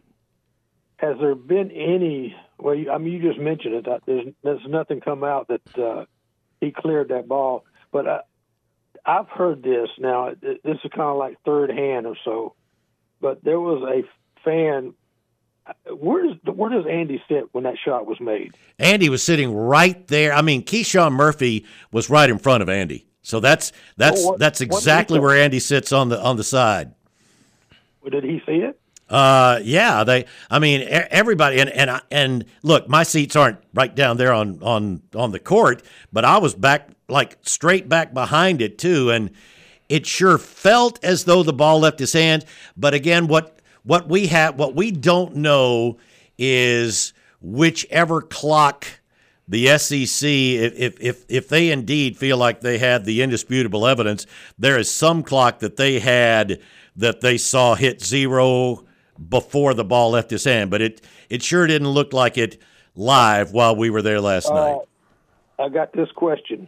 has there been any – well, you, I mean, you just mentioned it. That there's, there's nothing come out that uh, he cleared that ball. But I, I've heard this now. This is kind of like third hand or so. But there was a fan – where does, where does Andy sit when that shot was made? Andy was sitting right there. I mean, Keyshawn Murphy was right in front of Andy. So that's that's Oh, what- that's what exactly is that? where Andy sits on the on the side. Did he see it? Uh, yeah, they. I mean, e- everybody, and and I- and look, my seats aren't right down there on on on the court, but I was back like straight back behind it too, and it sure felt as though the ball left his hand. But again, what what we have, what we don't know is whichever clock the S E C, if if if if they indeed feel like they had the indisputable evidence, there is some clock that they had that they saw hit zero before the ball left his hand, but it it sure didn't look like it live while we were there last Uh, night. I got this question.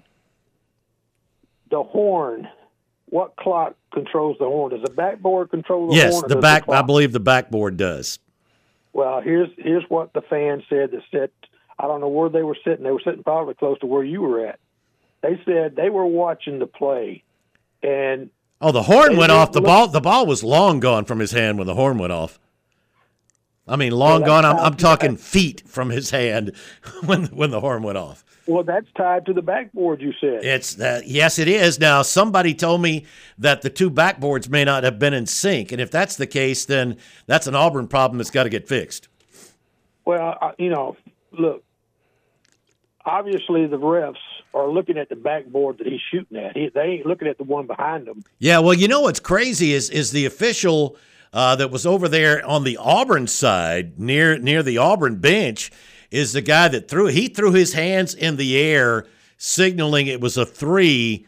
The horn, what clock controls the horn? Does the backboard control the Yes, horn? or the does back. I clock? believe the backboard does. Well, here's here's what the fan said that said, I don't know where they were sitting. They were sitting probably close to where you were at. They said they were watching the play, and Oh, the horn They went didn't off. The look- ball. The ball was long gone from his hand when the horn went off. I mean, long Well, gone. that's I'm, how- I'm talking feet from his hand when when the horn went off. well, that's tied to the backboard. You said. It's that. Yes, it is. Now, somebody told me that the two backboards may not have been in sync, and if that's the case, then that's an Auburn problem that's got to get fixed. Well, uh, you know, look. Obviously, the refs are looking at the backboard that he's shooting at. He, they ain't looking at the one behind him. Yeah, well, you know what's crazy is is the official uh, that was over there on the Auburn side near near the Auburn bench is the guy that threw. He threw his hands in the air, signaling it was a three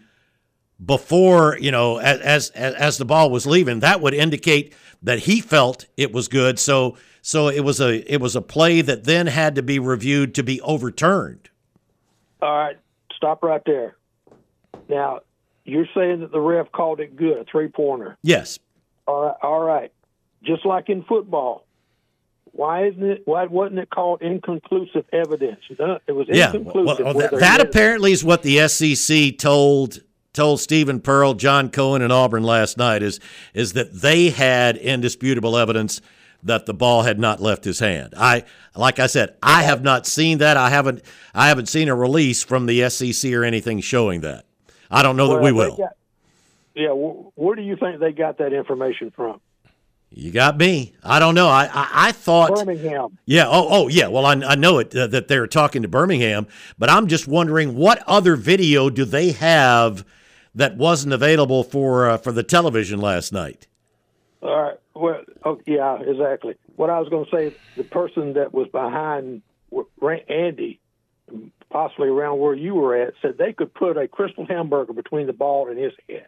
before you know as as as the ball was leaving. That would indicate that he felt it was good. So so it was a it was a play that then had to be reviewed to be overturned. All right, stop right there. Now, you're saying that the ref called it good, a three-pointer. Yes. All right, all right. Just like in football, why isn't it? Why wasn't it called inconclusive evidence? No, it was Yeah, inconclusive. well, that, whether that it- apparently is what the S E C told told Stephen Pearl, John Cohen, and Auburn last night is is that they had indisputable evidence that the ball had not left his hand. I like I said, I have not seen that. I haven't I haven't seen a release from the S E C or anything showing that. I don't know that we Well, they will. got- yeah, wh- where do you think they got that information from? You got me. I don't know. I I, I thought Birmingham. Yeah. Oh, oh, yeah. Well, I, I know it uh, that they're talking to Birmingham, but I'm just wondering what other video do they have that wasn't available for uh, for the television last night? All right. Well, oh, yeah, exactly. What I was going to say, the person that was behind Ra- Andy, possibly around where you were at, said they could put a crystal hamburger between the ball and his head.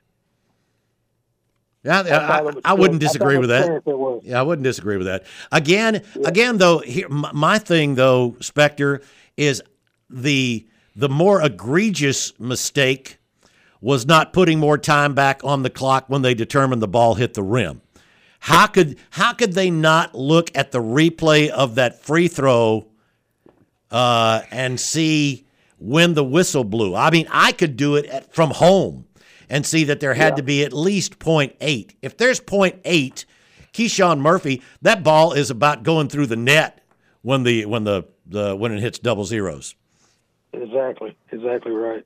Yeah, I thought I, it was I wouldn't clear- I disagree thought with it was that. clear if it was. Yeah, I wouldn't disagree with that. Again, again, though, here my, my thing though, Spectre, is the the more egregious mistake was not putting more time back on the clock when they determined the ball hit the rim. How could how could they not look at the replay of that free throw uh, and see when the whistle blew? I mean, I could do it at, from home and see that there had Yeah. to be at least point eight. If there's point eight, Keyshawn Murphy, that ball is about going through the net when the when the, the when it hits double zeros. Exactly. Exactly right.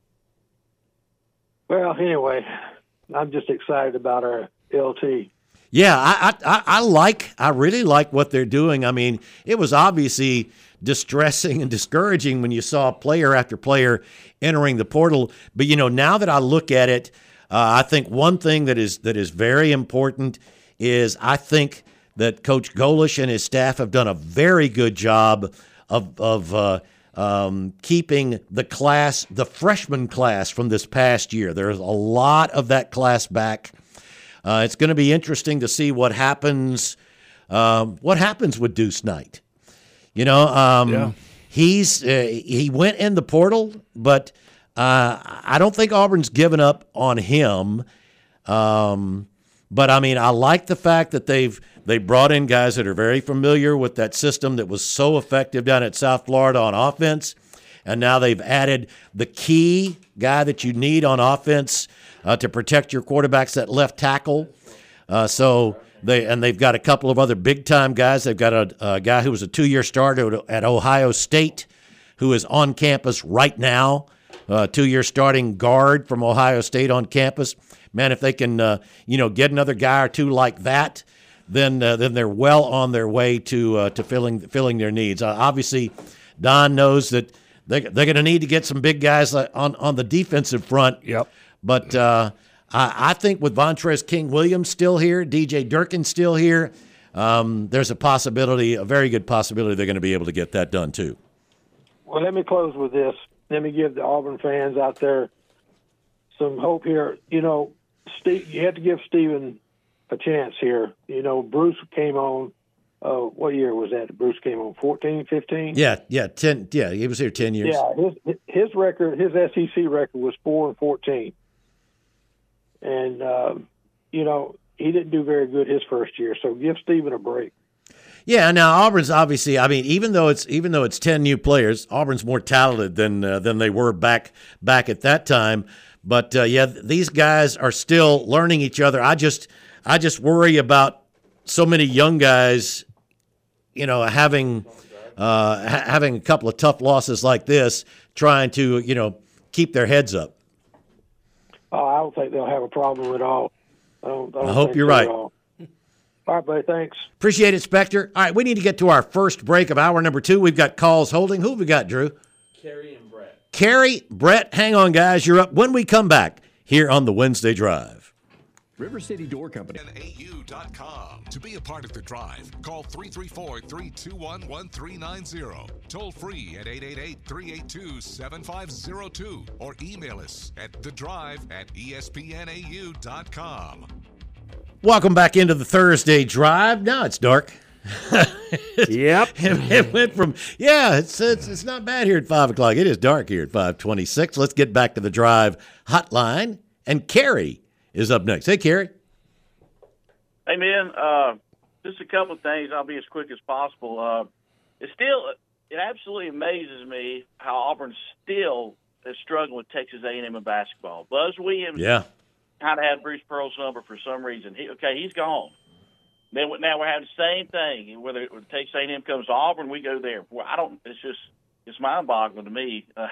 Well, anyway, I'm just excited about our L T. Yeah, I, I I like I really like what they're doing. I mean, it was obviously distressing and discouraging when you saw player after player entering the portal. But you know, now that I look at it, uh, I think one thing that is that is very important is I think that Coach Golish and his staff have done a very good job of of uh, um, keeping the class, the freshman class from this past year. There's a lot of that class back. Uh, it's going to be interesting to see what happens. Um, what happens with Deuce Knight? You know, um, Yeah. he's uh, he went in the portal, but uh, I don't think Auburn's given up on him. Um, but I mean, I like the fact that they've they brought in guys that are very familiar with that system that was so effective down at South Florida on offense, and now they've added the key guy that you need on offense uh, to protect your quarterbacks, that left tackle. Uh, so they and they've got a couple of other big time guys. They've got a, a guy who was a two year starter at Ohio State, who is on campus right now. Uh, two year starting guard from Ohio State on campus. Man, if they can, uh, you know, get another guy or two like that, then uh, then they're well on their way to uh, to filling filling their needs. Uh, obviously, Don knows that they they're going to need to get some big guys on on the defensive front. Yep. But uh, I, I think with Vontrez King Williams still here, D J Durkin still here, um, there's a possibility, a very good possibility, they're going to be able to get that done too. Well, let me close with this. Let me give the Auburn fans out there some hope here. You know, Steve, you have to give Steven a chance here. You know, Bruce came on. Uh, what year was that? Bruce came on fourteen, fifteen. Yeah, yeah, ten. Yeah, he was here ten years. Yeah, his his record, his S E C record was four and fourteen, and uh, you know he didn't do very good his first year. So give Steven a break. Yeah, now Auburn's obviously. I mean, even though it's even though it's ten new players, Auburn's more talented than uh, than they were back back at that time. But uh, yeah, these guys are still learning each other. I just I just worry about so many young guys, you know, having uh, ha- having a couple of tough losses like this, trying to you know keep their heads up. Oh, I don't think they'll have a problem at all. I, don't, I, don't I hope think you're so right. at all. All right, buddy, thanks. Appreciate it, Spectre. All right, we need to get to our first break of hour number two. We've got calls holding. Who have we got, Drew? Kerry and Brett. Kerry, Brett, hang on, guys. You're up when we come back here on the Wednesday Drive. River City Door Company. A U dot com. To be a part of the drive, call three three four, three two one, one three nine zero. Toll free at eight eight eight, three eight two, seven five zero two or email us at the drive at E S P N A U dot com. Welcome back into the Thursday Drive. Now it's dark. Yep. it, it went from, yeah, it's, it's it's not bad here at five o'clock. It is dark here at five twenty-six. Let's get back to the Drive hotline. And Kerry is up next. Hey, Kerry. Hey, man, uh, just a couple of things. I'll be as quick as possible. Uh, it still, it absolutely amazes me how Auburn still is struggling with Texas A and M in basketball. Buzz Williams Yeah. kind of had Bruce Pearl's number for some reason. He, okay, he's gone. Then now we're having the same thing. Whether it Texas A and M comes to Auburn, we go there. Well, I don't. It's just it's mind-boggling to me uh,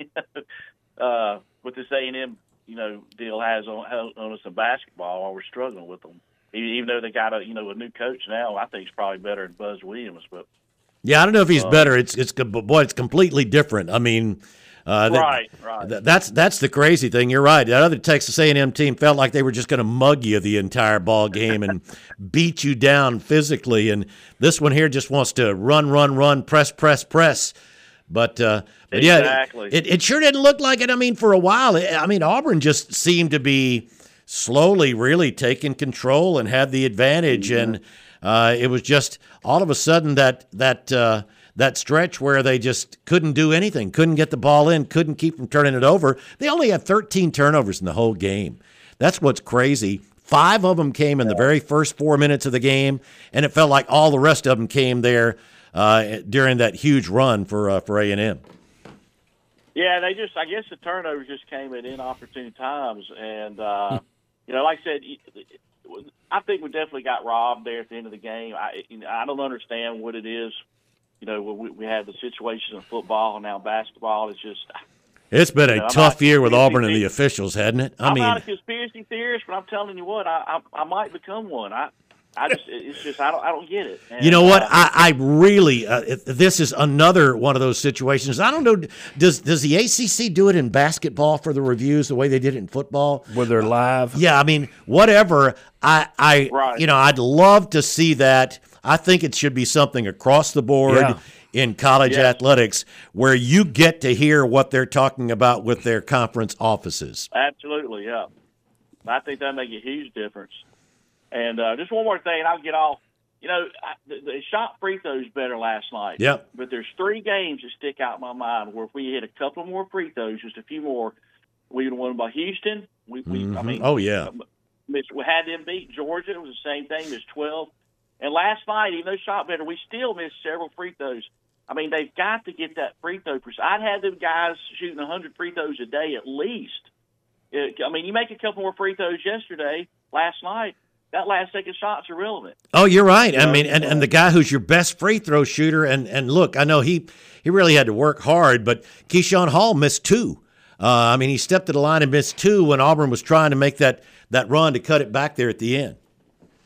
uh, what this A and M you know deal has on, has on us in basketball while we're struggling with them. Even, even though they got a you know a new coach now, I think he's probably better than Buzz Williams. But Yeah, I don't know if he's uh, better. It's it's but boy, it's completely different. I mean, uh, that, right, right. th- that's that's the crazy thing. You're right. That other Texas A and M team felt like they were just going to mug you the entire ball game and beat you down physically, and this one here just wants to run, run, run, press, press, press. But, uh, but Exactly. yeah, it, it sure didn't look like it. I mean, for a while, I mean, Auburn just seemed to be slowly really taking control and had the advantage, Mm-hmm. and uh, it was just all of a sudden that that uh, that stretch where they just couldn't do anything, couldn't get the ball in, couldn't keep from turning it over. They only had thirteen turnovers in the whole game. That's what's crazy. Five of them came in the very first four minutes of the game, and it felt like all the rest of them came there uh, during that huge run for uh, for A and M. Yeah, they just, I guess the turnovers just came at inopportune times. And, uh, you know, like I said, I think we definitely got robbed there at the end of the game. I, you know, I don't understand what it is. You know, we, we had the situation in football and now basketball. It's just. It's been a You know, I'm tough not- year with Auburn and the officials, hadn't it? I I'm mean, not a conspiracy theorist, but I'm telling you what, I I, I might become one. I, I just, it's just, I don't, I don't get it. And, you know what? uh, I, I really, uh, it- this is another one of those situations. I don't know. Does does the A C C do it in basketball for the reviews the way they did it in football? Where they're live? Yeah, I mean, whatever. I, I, Right. you know, I'd love to see that. I think it should be something across the board Yeah. in college Yes. athletics where you get to hear what they're talking about with their conference offices. Absolutely, yeah. I think that make a huge difference. And uh, just one more thing, and I'll get off. You know, I, they, they shot free throws better last night. Yep. But there's three games that stick out in my mind where if we hit a couple more free throws, just a few more, we would have won by Houston. We, we I Mhm. mean, Oh, yeah. we had them beat Georgia. It was the same thing. There's twelve. And last night, even though they shot better, we still missed several free throws. I mean, they've got to get that free throw percent. I'd have them guys shooting one hundred free throws a day at least. It, I mean, you make a couple more free throws yesterday, last night, that last second shot's irrelevant. Oh, you're right. I know, mean, and, and the guy who's your best free throw shooter, and, and look, I know he, he really had to work hard, but Keyshawn Hall missed two. Uh, I mean, he stepped to the line and missed two when Auburn was trying to make that, that run to cut it back there at the end.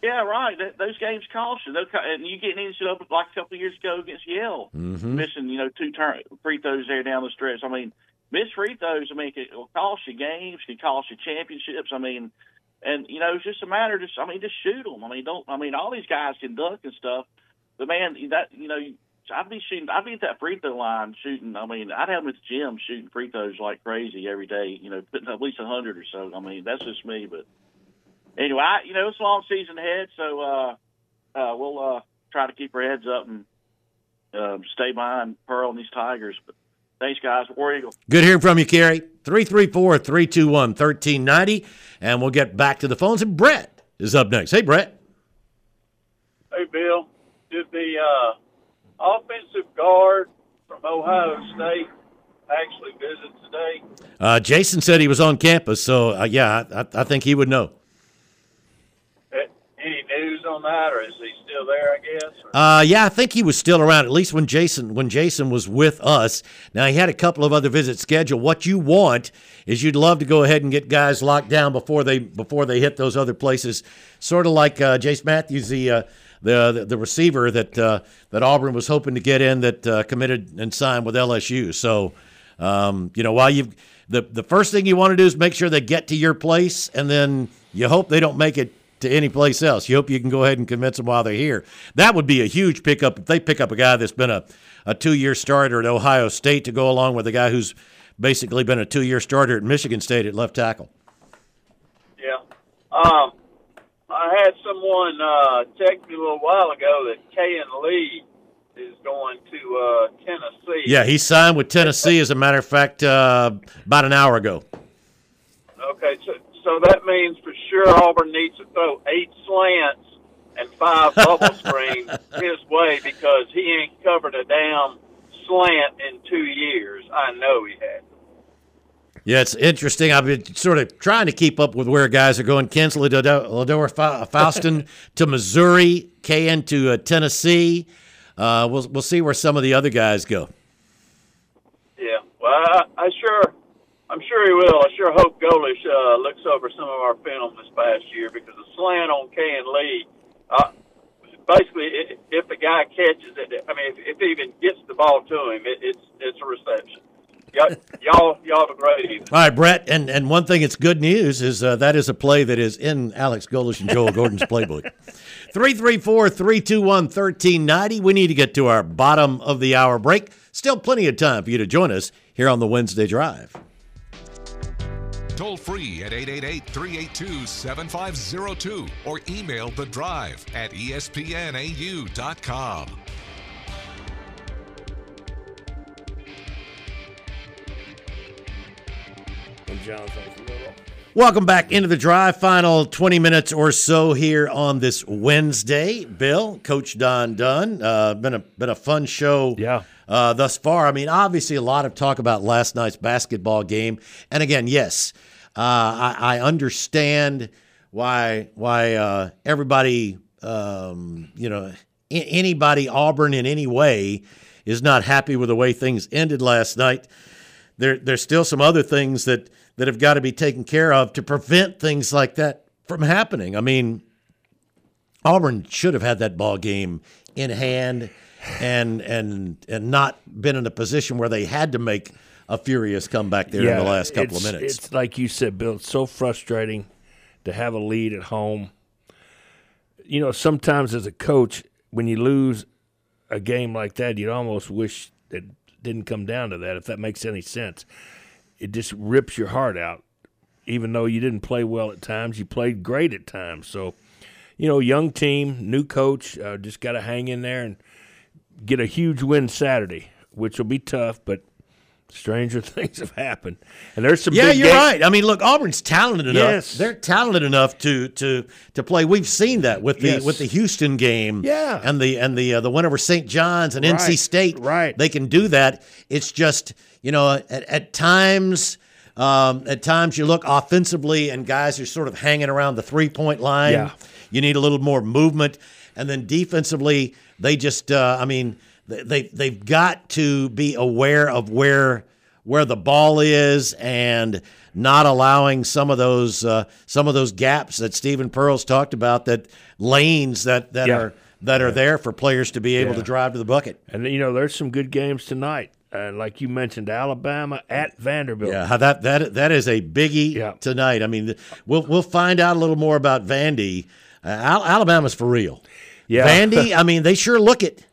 Yeah, right. Th- those games cost you. Those, and you get into it like a couple of years ago against Yale, Mm-hmm. missing you know two turn free throws there down the stretch. I mean, missed free throws. I mean, it will cost you games. It can cost you championships. I mean, and you know, it's just a matter of just. I mean, just shoot them. I mean, don't. I mean, all these guys can dunk and stuff. But man, that you know, I'd be shooting. I'd be at that free throw line shooting. I mean, I'd have them at the gym shooting free throws like crazy every day. You know, putting at least a hundred or so. I mean, that's just me, but. Anyway, I, you know, it's a long season ahead, so uh, uh, we'll uh, try to keep our heads up and uh, stay behind Pearl and these Tigers. But thanks, guys. War Eagle. Good hearing from you, Kerry. three three four, three two one, one three nine zero. And we'll get back to the phones. And Brett is up next. Hey, Brett. Hey, Bill. Did the uh, offensive guard from Ohio State actually visit today? Uh, Jason said he was on campus, so, uh, yeah, I, I think he would know. Any news on that, or is he still there, I guess? Uh, yeah, I think he was still around, at least when Jason when Jason was with us. Now, he had a couple of other visits scheduled. What you want is you'd love to go ahead and get guys locked down before they before they hit those other places, sort of like uh, Jace Matthews, the, uh, the the the receiver that uh, that Auburn was hoping to get in that uh, committed and signed with L S U. So, um, you know, while you've the, the first thing you want to do is make sure they get to your place, and then you hope they don't make it to any place else. You hope you can go ahead and convince them while they're here. That would be a huge pickup if they pick up a guy that's been a, a two-year starter at Ohio State to go along with a guy who's basically been a two-year starter at Michigan State at left tackle. Yeah. Um, I had someone uh, text me a little while ago that Kayin Lee is going to uh, Tennessee. Yeah, he signed with Tennessee, as a matter of fact, uh, about an hour ago. Okay, so So that means for sure Auburn needs to throw eight slants and five bubble screens his way, because he ain't covered a damn slant in two years. I know he had. Yeah, it's interesting. I've been sort of trying to keep up with where guys are going. Kinsley Lador Faustin to Missouri, Kayin to uh, Tennessee. Uh, we'll we'll see where some of the other guys go. Yeah, well, I, I sure. I'm sure he will. I sure hope Golish uh, looks over some of our film this past year, because the slant on Kayin Lee, uh, basically, it, if the guy catches it, I mean, if, if he even gets the ball to him, it, it's it's a reception. Y'all, y'all, y'all have a great evening. All right, Brett, and, and one thing that's good news is uh, that is a play that is in Alex Golish and Joel Gordon's playbook. three three four, three two one, one three nine zero. We need to get to our bottom of the hour break. Still plenty of time for you to join us here on the Wednesday Drive. Toll free at eight eight eight, three eight two, seven five zero two or email The Drive at E S P N A U dot com. Welcome back into the Drive. Final twenty minutes or so here on this Wednesday. Bill, Coach Don Dunn, uh, been a been a fun show. Yeah. Uh, thus far. I mean, obviously a lot of talk about last night's basketball game. And again, yes, uh, I, I understand why why uh, everybody, um, you know, I- anybody Auburn in any way is not happy with the way things ended last night. There, there's still some other things that, that have got to be taken care of to prevent things like that from happening. I mean, Auburn should have had that ball game in hand and and and not been in a position where they had to make a furious comeback there yeah, in the last couple of it's, minutes. It's like you said, Bill, it's so frustrating to have a lead at home. You know, sometimes as a coach, when you lose a game like that, you'd almost wish it didn't come down to that, if that makes any sense. It just rips your heart out. Even though you didn't play well at times, you played great at times. So, you know, young team, new coach, uh, just got to hang in there and get a huge win Saturday, which will be tough, but stranger things have happened. And there's some yeah, big you're games. right. I mean, look, Auburn's talented enough. Yes. They're talented enough to to to play. We've seen that with the Yes. with the Houston game. Yeah. And the and the uh, the win over Saint John's and N C Right, State. right. They can do that. It's just, you know, at, at times um, at times you look offensively and guys are sort of hanging around the three-point line. Yeah. You need a little more movement. And then defensively, they just uh, I mean, they they've got to be aware of where where the ball is and not allowing some of those uh, some of those gaps that Stephen Pearl's talked about, that lanes that, that Yeah. are that are Yeah. there for players to be able Yeah. to drive to the bucket. And, you know, there's some good games tonight. Uh, like you mentioned, Alabama at Vanderbilt. Yeah, how that that that is a biggie Yeah. tonight. I mean, we'll we'll find out a little more about Vandy. Uh, Al- Alabama's for real. Yeah. Vandy, I mean, they sure look it.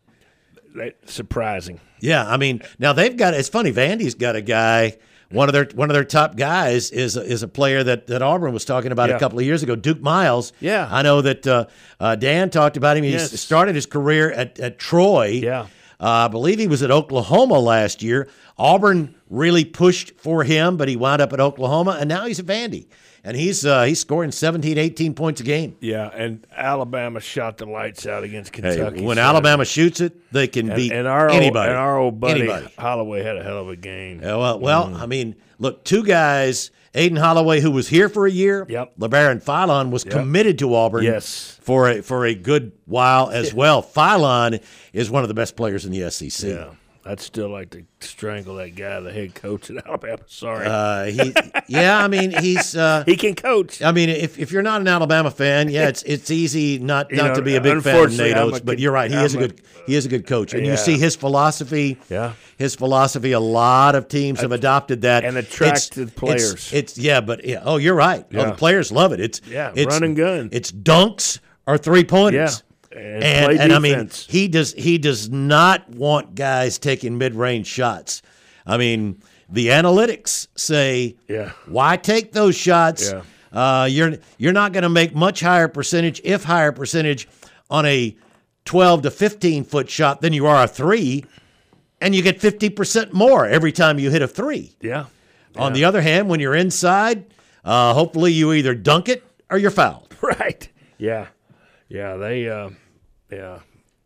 That- surprising. Yeah, I mean, now they've got. It's funny. Vandy's got a guy. One of their one of their top guys is is a player that, that Auburn was talking about Yeah. a couple of years ago, Duke Miles. Yeah. I know that uh, uh, Dan talked about him. He Yes. started his career at, at Troy. Yeah. Uh, I believe he was at Oklahoma last year. Auburn really pushed for him, but he wound up at Oklahoma, and now he's at Vandy. And he's uh, he's scoring seventeen, eighteen points a game. Yeah, and Alabama shot the lights out against Hey, Kentucky. when Saturday. Alabama shoots it, they can and, beat and our anybody. Old, and our old buddy Anybody. Holloway had a hell of a game. Yeah, well, well, I mean, look, two guys, Aiden Holloway, who was here for a year. Yep. LeBaron Philon was Yep. committed to Auburn. Yes. For a for a good while as well. Philon is one of the best players in the S E C. Yeah, I'd still like to strangle that guy, the head coach at Alabama. Sorry. Uh, he, yeah, I mean, he's uh, he can coach. I mean, if, if you're not an Alabama fan, yeah, it's it's easy not, You not know, to be a big fan of unfortunately, Nate I'm Oates, a but good- you're right. He is a I'm a- good he is a good coach, and Yeah. you see his philosophy. Yeah. his philosophy. A lot of teams have adopted that And It's- attracted it's- players. It's, yeah, but yeah. Oh, you're right. Oh, Yeah. the players love it. It's Yeah, it's, run and gun. It's dunks or three pointers. Yeah, and and, play and I mean, defense. he does he does not want guys taking mid range shots. I mean, the analytics say, Yeah. why take those shots? Yeah. Uh, you're you're not going to make much higher percentage, if higher percentage, on a twelve to fifteen foot shot than you are a three, and you get fifty percent more every time you hit a three. Yeah. On the other hand, when you're inside, uh, hopefully you either dunk it or you're fouled. Right. Yeah. Yeah. They. Uh, yeah.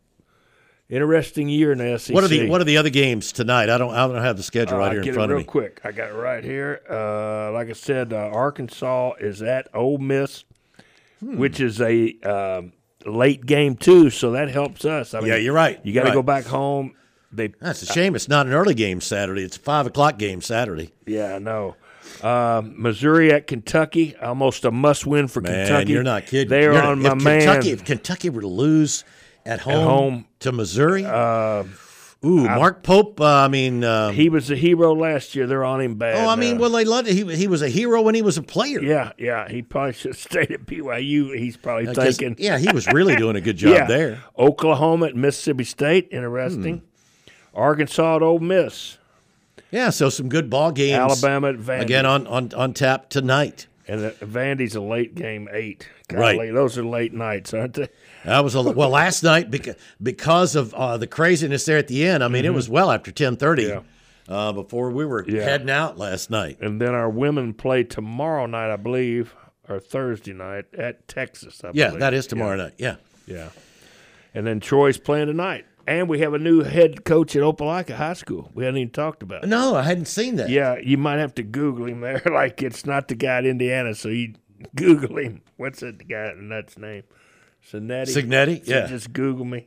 Interesting year in the S E C. What are the What are the other games tonight? I don't I don't have the schedule Uh, right I'll here in get front it of real me. quick. I got it right here. Uh, like I said, uh, Arkansas is at Ole Miss, Hmm. which is a um, late game too, so that helps us. I mean, Yeah, you're right. You got to You're go right. back home. They. That's a shame. It's not an early game Saturday. It's a five o'clock game Saturday. Yeah, I know. Um, Missouri at Kentucky, almost a must-win for Man, Kentucky. you're not kidding. They're You're- on if my man. Kentucky, If Kentucky were to lose at home, home, to Missouri, uh, ooh, I- Mark Pope. Uh, I mean, uh, he was a hero last year. They're on him bad. oh, I mean, now. well, they loved it. He he was a hero when he was a player. Yeah, yeah. He probably should have stayed at B Y U. He's probably I guess- thinking. yeah, he was really doing a good job Yeah. there. Oklahoma at Mississippi State, interesting. Arkansas at Ole Miss. Yeah, so some good ball games. Alabama at Vandy. again on, on, on tap tonight. And the, Vandy's a late game eight. Right. Golly, those are late nights, aren't they? That was a well last night because because of uh, the craziness there at the end. I mean, it Mhm. was well after ten thirty Yeah. uh, before we were Yeah. heading out last night. And then our women play tomorrow night, I believe, or Thursday night at Texas. I Yeah, believe. that is tomorrow Yeah. night. Yeah. Yeah. And then Troy's playing tonight. And we have a new head coach at Opelika High School. We hadn't even talked about it. No, I hadn't seen that. Yeah, you might have to Google him there. Like, it's not the guy at Indiana, so you Google him. What's that guy in that's name? Signetti? Signetti? So Yeah. just Google me.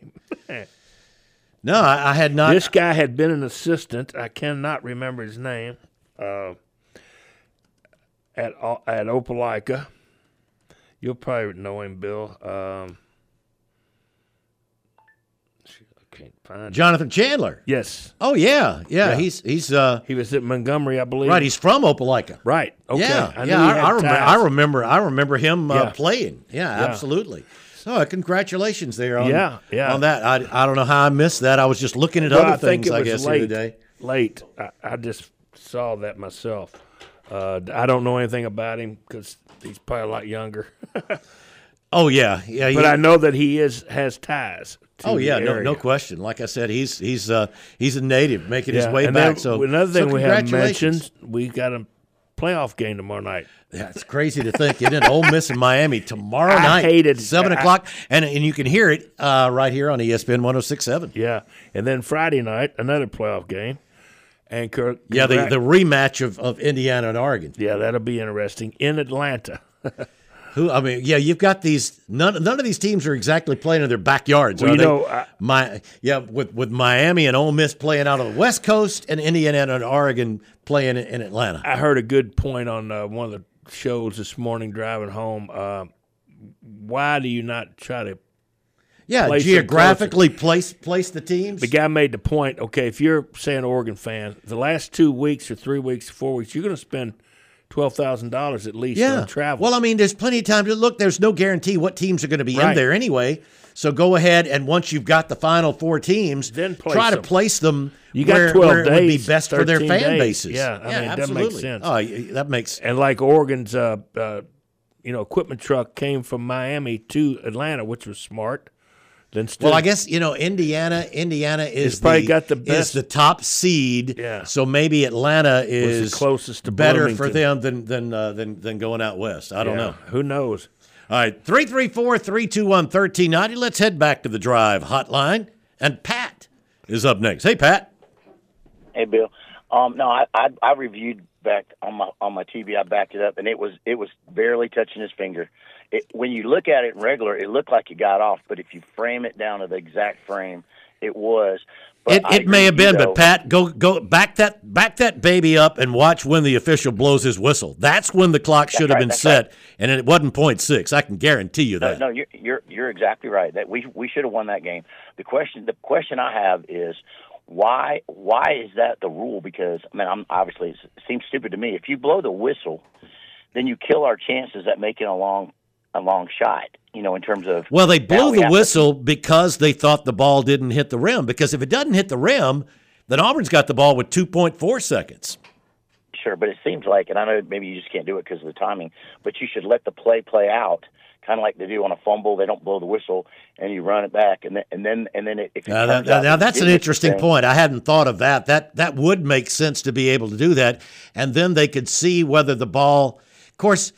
No, I, I had not. This guy had been an assistant. I cannot remember his name. Uh, at at Opelika. You'll probably know him, Bill. Um, I can't find him. Jonathan Chandler. Yes. Oh yeah, yeah. Yeah. He's he's uh He was at Montgomery, I believe. right. He's from Opelika. Right. Okay. Yeah, I knew yeah. he I, had I, remember, ties. I remember. I remember him uh, Yeah. playing. Yeah, Yeah. absolutely. So uh, congratulations there on Yeah, yeah. on that. I I don't know how I missed that. I was just looking at Well, other I think things. it I was guess late. the other day. Late. I, I just saw that myself. Uh, I don't know anything about him because he's probably a lot younger. Oh yeah, yeah. But he- I know that he is has ties. To Oh yeah, the no, area. no question. Like I said, he's he's uh, he's a native making his Yeah, way and back. then So another so thing we haven't congratulations. mentioned, we got a playoff game tomorrow night. Yeah, it's crazy to think it in Ole Miss and Miami tomorrow I night, hated- seven I- o'clock, and and you can hear it uh, right here on E S P N one oh six point seven. Yeah, and then Friday night another playoff game, and cur- Yeah, the, congrat- the rematch of, of Indiana and Oregon. yeah that'll be interesting in Atlanta. Who I mean, yeah, you've got these. None, none of these teams are exactly playing in their backyards. Well, are you they? know, I, my yeah, with with Miami and Ole Miss playing out on the West Coast, and Indiana and Oregon playing in, in Atlanta. I heard a good point on uh, one of the shows this morning driving home. Uh, why do you not try to? Yeah, place geographically place place the teams. The guy made the point. Okay, if you're say an Oregon fan, the last two weeks or three weeks, four weeks, you're going to spend twelve thousand dollars at least yeah. on travel. Well, I mean, there's plenty of time to look. There's no guarantee what teams are going to be right. in there anyway. So go ahead and once you've got the final four teams, then try them. to place them you got where, twelve where days, it would be best for their fan days. bases. Yeah, I yeah, mean, it absolutely. doesn't make sense. Oh, that makes and like Oregon's, uh, uh, you know, equipment truck came from Miami to Atlanta, which was smart. Then still, well, I guess you know Indiana. Indiana is it's probably the, got the best, is the top seed. Yeah. So maybe Atlanta is the closest to better Bloomington. for them than than uh, than than going out west. I don't yeah. know. Who knows? All right, three three four, three two one, one three nine zero. Let's head back to the Drive hotline. And Pat is up next. Hey, Pat. Hey, Bill. Um, no, I, I I reviewed back on my on my T V. I backed it up, and it was it was barely touching his finger. It, when you look at it in regular, it looked like he got off, but if you frame it down to the exact frame, it was. But It, it may have been, but Pat, go go back that back that baby up and watch when the official blows his whistle. That's when the clock should have right, been that's set, right. and it wasn't point six. I can guarantee you that. No, no, you're you're you're exactly right. That we we should have won that game. The question the question I have is why why is that the rule? Because I mean, I'm obviously it seems stupid to me. If you blow the whistle, then you kill our chances at making a long a long shot. You know, in terms of well, they blew we the have whistle to, because they thought the ball didn't hit the rim. Because if it doesn't hit the rim, then Auburn's got the ball with two point four seconds. Sure, but it seems like, and I know maybe you just can't do it because of the timing, but you should let the play play out, kind of like they do on a fumble. They don't blow the whistle, and you run it back, and then and then and then it, if it Uh, turns that, out now that that's you an did interesting thing, point. I hadn't thought of that. That that would make sense to be able to do that, and then they could see whether the ball. Of course,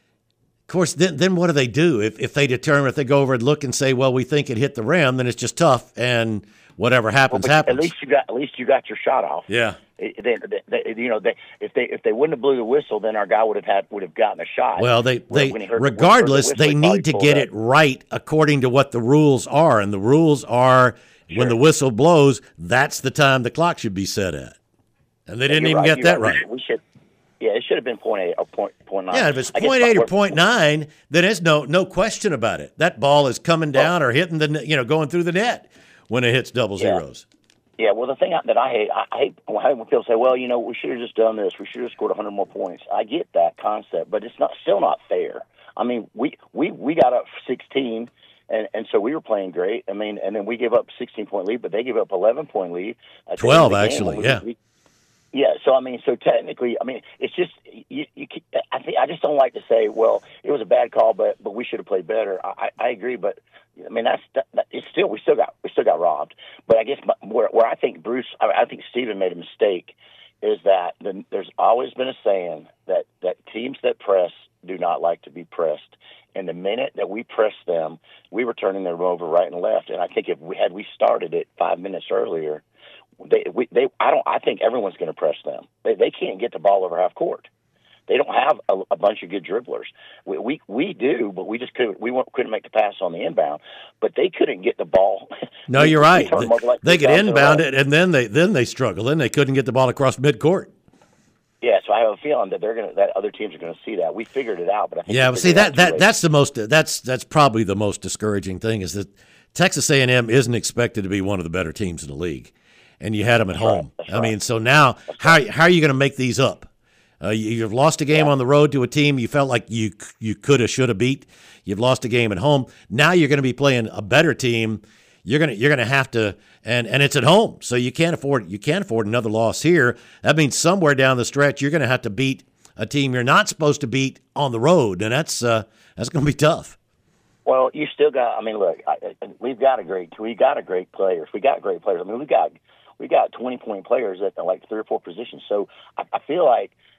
of course. Then then what do they do if if they determine if they go over and look and say, well, we think it hit the rim, then it's just tough, and whatever happens well, happens. At least you got at least you got your shot off. Yeah. It, they, they, they, you know, they, if they if they wouldn't have blew the whistle, then our guy would have had would have gotten a shot. Well, they they When he heard- regardless, when he heard the they whistle, he need to probably get pulled it right according to what the rules are, and the rules are Sure. when the whistle blows, that's the time the clock should be set at, and they Yeah, didn't you're even right, get you're that right. right. We should, yeah, it should have been point eight or point point nine. Yeah, if it's I guess point eight or what- point nine, then there's no no question about it. That ball is coming down or hitting the ne- you know going through the net when it hits double Yeah. zeros. Yeah, well, the thing that I hate, I hate when people say, "Well, you know, we should have just done this. We should have scored one hundred more points." I get that concept, but it's not still not fair. I mean, we we, we got up sixteen, and, and so we were playing great. I mean, and then we gave up sixteen point lead, but they gave up eleven point lead. at the end of Twelve the game actually, when we- yeah. we- Yeah, so I mean, so technically, I mean, it's just you. you keep- I think I just don't like to say, well, it was a bad call, but but we should have played better. I, I agree, but I mean, that's that, that, it's still we still got we still got robbed. But I guess my, where where I think Bruce, I, I think Steven made a mistake is that the, there's always been a saying that that teams that press do not like to be pressed. And the minute that we pressed them, we were turning them over right and left. And I think if we had we started it five minutes earlier. They, we, they, I don't. I think everyone's going to press them. They, they can't get the ball over half court. They don't have a, a bunch of good dribblers. We, we, we do, but we just couldn't. We couldn't make the pass on the inbound. But they couldn't get the ball. No, we, you're we right. turned them over like They three could times in a inbound row. it, and then they then they struggle. Then they couldn't get the ball across midcourt. Yeah, so I have a feeling that they're going to. That other teams are going to see that. We figured it out, but I think Yeah, we but see figured it out that too that late. that's the most that's that's probably the most discouraging thing is that Texas A and M isn't expected to be one of the better teams in the league, and you had them at home. I mean, so now how how are you going to make these up? Uh, you, you've lost a game on the road to a team you felt like you you could have should have beat. You've lost a game at home. Now you're going to be playing a better team. You're gonna you're gonna have to and, and it's at home, so you can't afford you can't afford another loss here. That means somewhere down the stretch you're gonna have to beat a team you're not supposed to beat on the road, and that's uh, that's gonna be tough. Well, you still got. I mean, look, I, I, we've got a great. We got a great players. We got great players. I mean, we got we got twenty point players at like three or four positions. So I, I feel like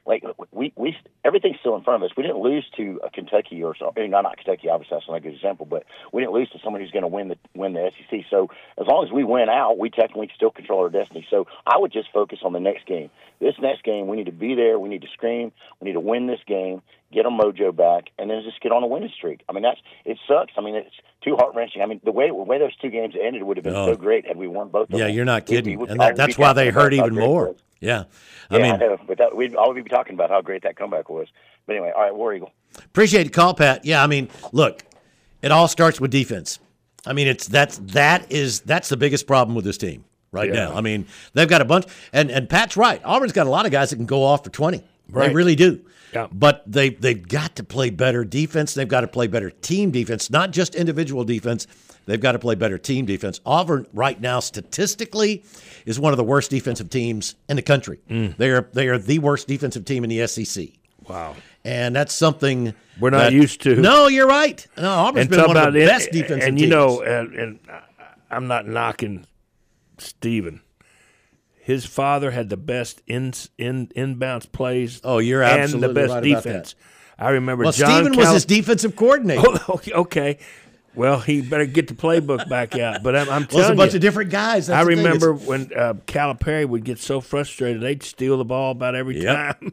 like we we everything's still in front of us. We didn't lose to a Kentucky or something. Not not Kentucky, obviously that's not a good example, but we didn't lose to somebody who's going to win the win the S E C. So as long as we win out, we technically still control our destiny. So I would just focus on the next game. This next game, we need to be there. We need to scream. We need to win this game, get our mojo back, and then just get on a winning streak. I mean, that's it sucks. I mean, it's too heart wrenching. I mean, the way the way those two games ended would have been Oh. so great had we won both of them. Yeah, you're not We'd be- kidding, we'd and all that, be that's why they talking about hurt how even great it more. was. Yeah, Yeah, I mean, I know, but that, we'd always be talking about how great that comeback was. But anyway, all right, War Eagle. appreciate the call, Pat. Yeah, I mean, look, it all starts with defense. I mean, it's that's that is that's the biggest problem with this team right Yeah. now. I mean, they've got a bunch, and and Pat's right. Auburn's got a lot of guys that can go off for twenty. They Right. really do. Yeah. But they they've got to play better defense. They've got to play better team defense, not just individual defense. They've got to play better team defense. Auburn right now, statistically, is one of the worst defensive teams in the country. Mm. They are they are the worst defensive team in the S E C. Wow. And that's something We're not that- used to. No, you're right. No, Auburn's And been talk one of the about it- best defensive And teams. you know, and, and I'm not knocking Steven. His father had the best in in inbounds plays. Oh, you're and absolutely the best right about defense. I remember well, John Steven was Cal- his defensive coordinator. Oh, okay, okay. Well, he better get the playbook back out. But I'm, I'm Well, it's telling a bunch you, of different guys. That's I the thing. remember It's- when uh, Calipari would get so frustrated, they'd steal the ball about every Yep. time.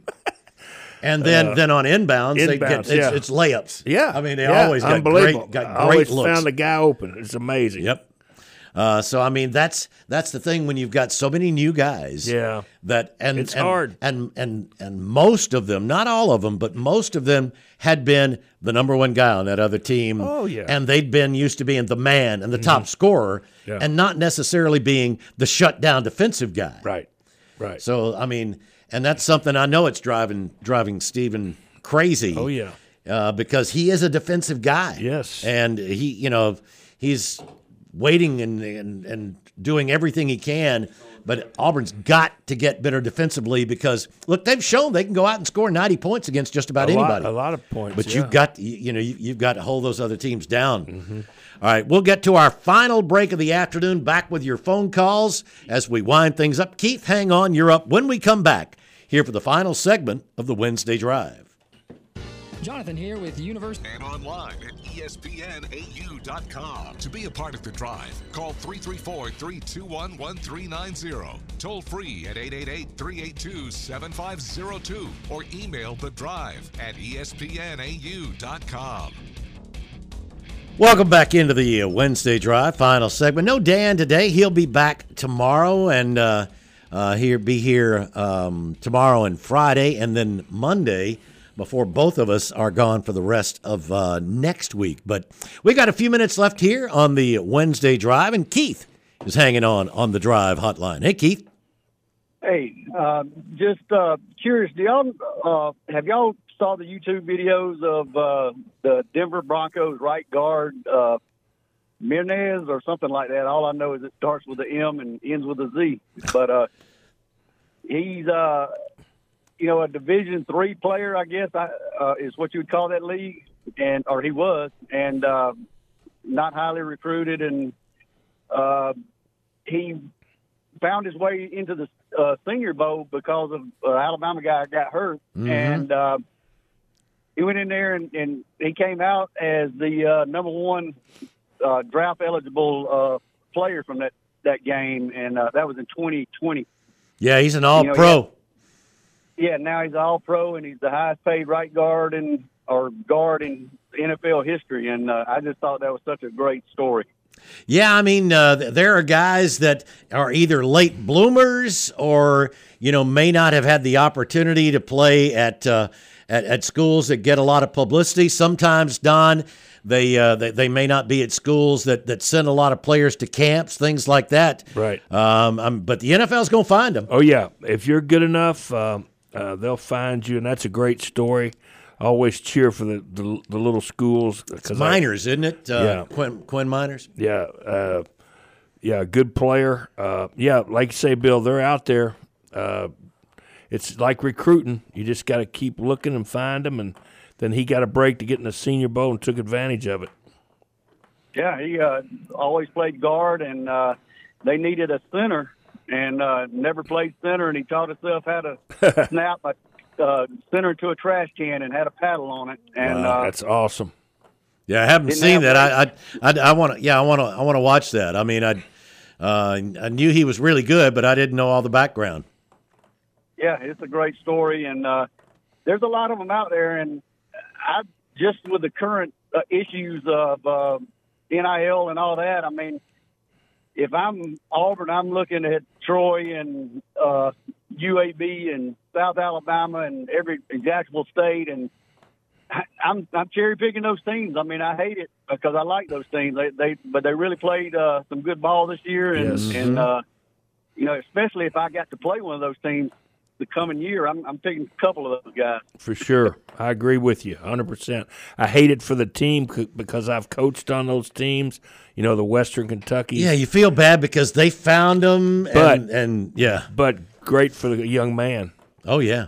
And then, Uh, then on inbounds, they get, inbounds, it's, yeah. it's layups. Yeah, I mean they yeah, always got unbelievable. great, got I great always looks. found a guy open. It's amazing. Yep. Uh, so I mean that's that's the thing when you've got so many new guys. Yeah. That and It's and, hard. And and and most of them, not all of them, but most of them had been the number one guy on that other team. Oh, yeah. And they'd been used to being the man and the top scorer, Yeah. and not necessarily being the shutdown defensive guy. Right. Right. So I mean, and that's something I know it's driving driving Steven crazy. Oh, yeah. Uh, because he is a defensive guy. Yes. And he, you know, he's waiting and, and, and doing everything he can. But Auburn's got to get better defensively because, look, they've shown they can go out and score ninety points against just about A lot- anybody. a lot of points, But yeah. you've got, you, you know, you, you've got to hold those other teams down. Mm-hmm. All right, we'll get to our final break of the afternoon. Back with your phone calls as we wind things up. Keith, hang on. You're up when we come back here for the final segment of the Wednesday Drive. Jonathan here with University. And online at E S P N A U dot com. To be a part of the drive, call three three four, three two one, one three nine zero. Toll free at eight eight eight, three eight two, seven five zero two or email the drive at E S P N A U dot com. Welcome back into the uh, Wednesday Drive, final segment. No Dan today. He'll be back tomorrow and uh, uh, here be here um, tomorrow and Friday, and then Monday before both of us are gone for the rest of uh, next week. But we got a few minutes left here on the Wednesday Drive, and Keith is hanging on on the Drive hotline. Hey, Keith. Hey, uh, just uh, curious, do y'all uh, have y'all saw the YouTube videos of uh, the Denver Broncos right guard uh, Menez or something like that? All I know is it starts with an M and ends with a Z. But uh, he's, uh, you know, a Division three player, I guess, I, uh, is what you would call that league, and or he was, and uh, not highly recruited, and uh, he found his way into the uh, Senior Bowl because of uh, Alabama guy got hurt, Mhm. and uh, he went in there and, and he came out as the uh, number one uh, draft eligible uh, player from that, that game, and uh, that was in twenty twenty. Yeah, he's an You know, all-pro. Yeah, now he's all pro, and he's the highest paid right guard in or guard in N F L history. And uh, I just thought that was such a great story. Yeah, I mean, uh, th- there are guys that are either late bloomers or, you know, may not have had the opportunity to play at uh, at, at schools that get a lot of publicity. Sometimes, Don, they, uh, they they may not be at schools that, that send a lot of players to camps, things like that. Right. Um, um, but the N F L's going to find them. Oh, yeah. If you're good enough, um, uh, they'll find you, and that's a great story. I always cheer for the, the, the little schools. It's Miners, isn't it? Uh, yeah. Quinn, Quinn Miners? Yeah. Uh, yeah, good player. Uh, yeah, like you say, Bill, they're out there. Uh, it's like recruiting. You just got to keep looking and find them, and then he got a break to get in the Senior Bowl and took advantage of it. Yeah, he uh, always played guard, and uh, they needed a center, and uh, never played center, and he taught himself how to snap a uh, sent her to a trash can and had a paddle on it. And Wow, uh, that's awesome. Yeah, I haven't Didn't seen have that. I, I, I, I want to. Yeah, I want to. I want to watch that. I mean, I, uh, I knew he was really good, but I didn't know all the background. yeah, it's a great story, and uh, there's a lot of them out there. And I just with the current uh, issues of uh, N I L and all that. I mean, if I'm Auburn, I'm looking at Troy and uh, U A B and South Alabama and every Jacksonville State, and I- I'm I'm cherry picking those teams. I mean, I hate it because I like those teams. They they but they really played uh, some good ball this year, and Yes. and uh, you know, especially if I got to play one of those teams the coming year, I'm I'm picking a couple of those guys. For sure. I agree with you one hundred percent. I hate it for the team c- because I've coached on those teams, you know, the Western Kentucky. Yeah, you feel bad because they found him, But- and, and yeah, But great for the young man. oh yeah.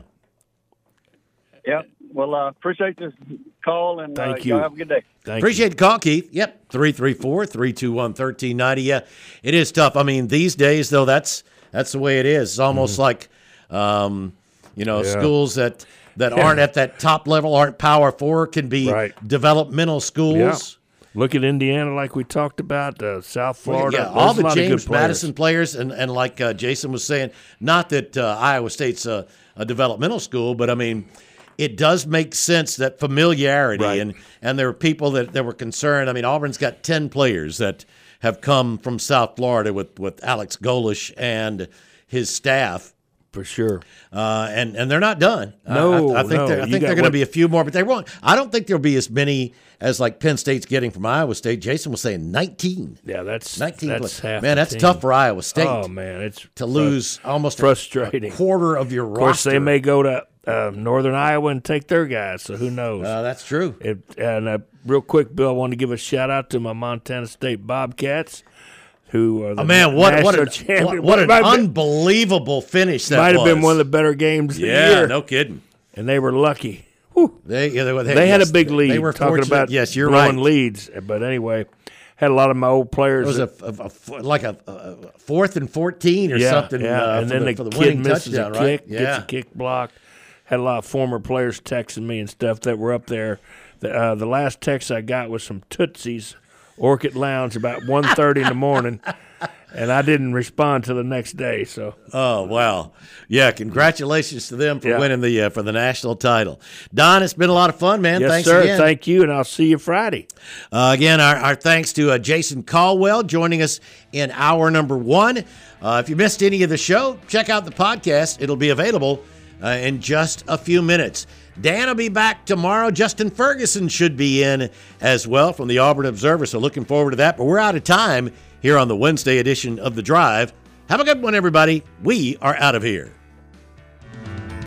Yep. Well, uh, appreciate this call, and Thank uh, you. y'all have a good day. Thank Appreciate the call, Keith. Yep, three three four, three two one, one three nine zero. Yeah, it is tough. I mean, these days, though, that's that's the way it is. It's almost like, um, you know, Mm-hmm. Yeah. schools that, that Yeah. aren't at that top level, aren't Power Four, can be Right. developmental you. schools. Yeah. Look at Indiana, like we talked about, uh, South Well, Florida. yeah, There's all a the lot of good James players. Madison players, and, and like uh, Jason was saying, not that uh, Iowa State's a, a developmental school, but I mean, it does make sense that familiarity, Right. and, and there were people that, that were concerned. I mean, Auburn's got ten players that have come from South Florida with, with Alex Golish and his staff. For sure. Uh, and, and they're not done. No, I, I think no. they're- I You think got they're going to what- be a few more, but they won't. I don't think there'll be as many as like Penn State's getting from Iowa State. Jason was saying nineteen. Yeah, that's nineteen. that's players. half Man, the that's team. tough for Iowa State. Oh man, it's to lose almost a- frustrating. a quarter of your Of course, roster. they may go to uh, Northern Iowa and take their guys, so who knows? Uh, that's true. It, and uh, real quick, Bill, I want to give a shout out to my Montana State Bobcats, who are the Oh man, what what national an, champion. what, what an Might have been- unbelievable finish that might was. have been one of the better games of the Yeah, year. no kidding. And they were lucky. They, yeah, they, were- They had yes, a big lead. They were talking fortunate. about yes, you're blowing right. leads. But anyway, had a lot of my old players. It was a, that- a- a- like a, a fourth and fourteen or yeah, something. Yeah, uh, and for then the, the, for the kid winning misses touchdown, a right? kick, Yeah. gets a kick blocked. Had a lot of former players texting me and stuff that were up there. The, uh, the last text I got was from Tootsie's Orchid Lounge about one thirty in the morning, and I didn't respond till the next day. So, Oh wow, yeah! Congratulations to them for Yeah. winning the uh, for the national title. Don, it's been a lot of fun, man. yes, Thanks sir. again. Thank you, and I'll see you Friday. Uh, again, our, our thanks to uh, Jason Caldwell joining us in hour number one. Uh, if you missed any of the show, check out the podcast. It'll be available uh, in just a few minutes. Dan will be back tomorrow. Justin Ferguson should be in as well from the Auburn Observer, so looking forward to that. But we're out of time here on the Wednesday edition of The Drive. Have a good one, everybody. We are out of here.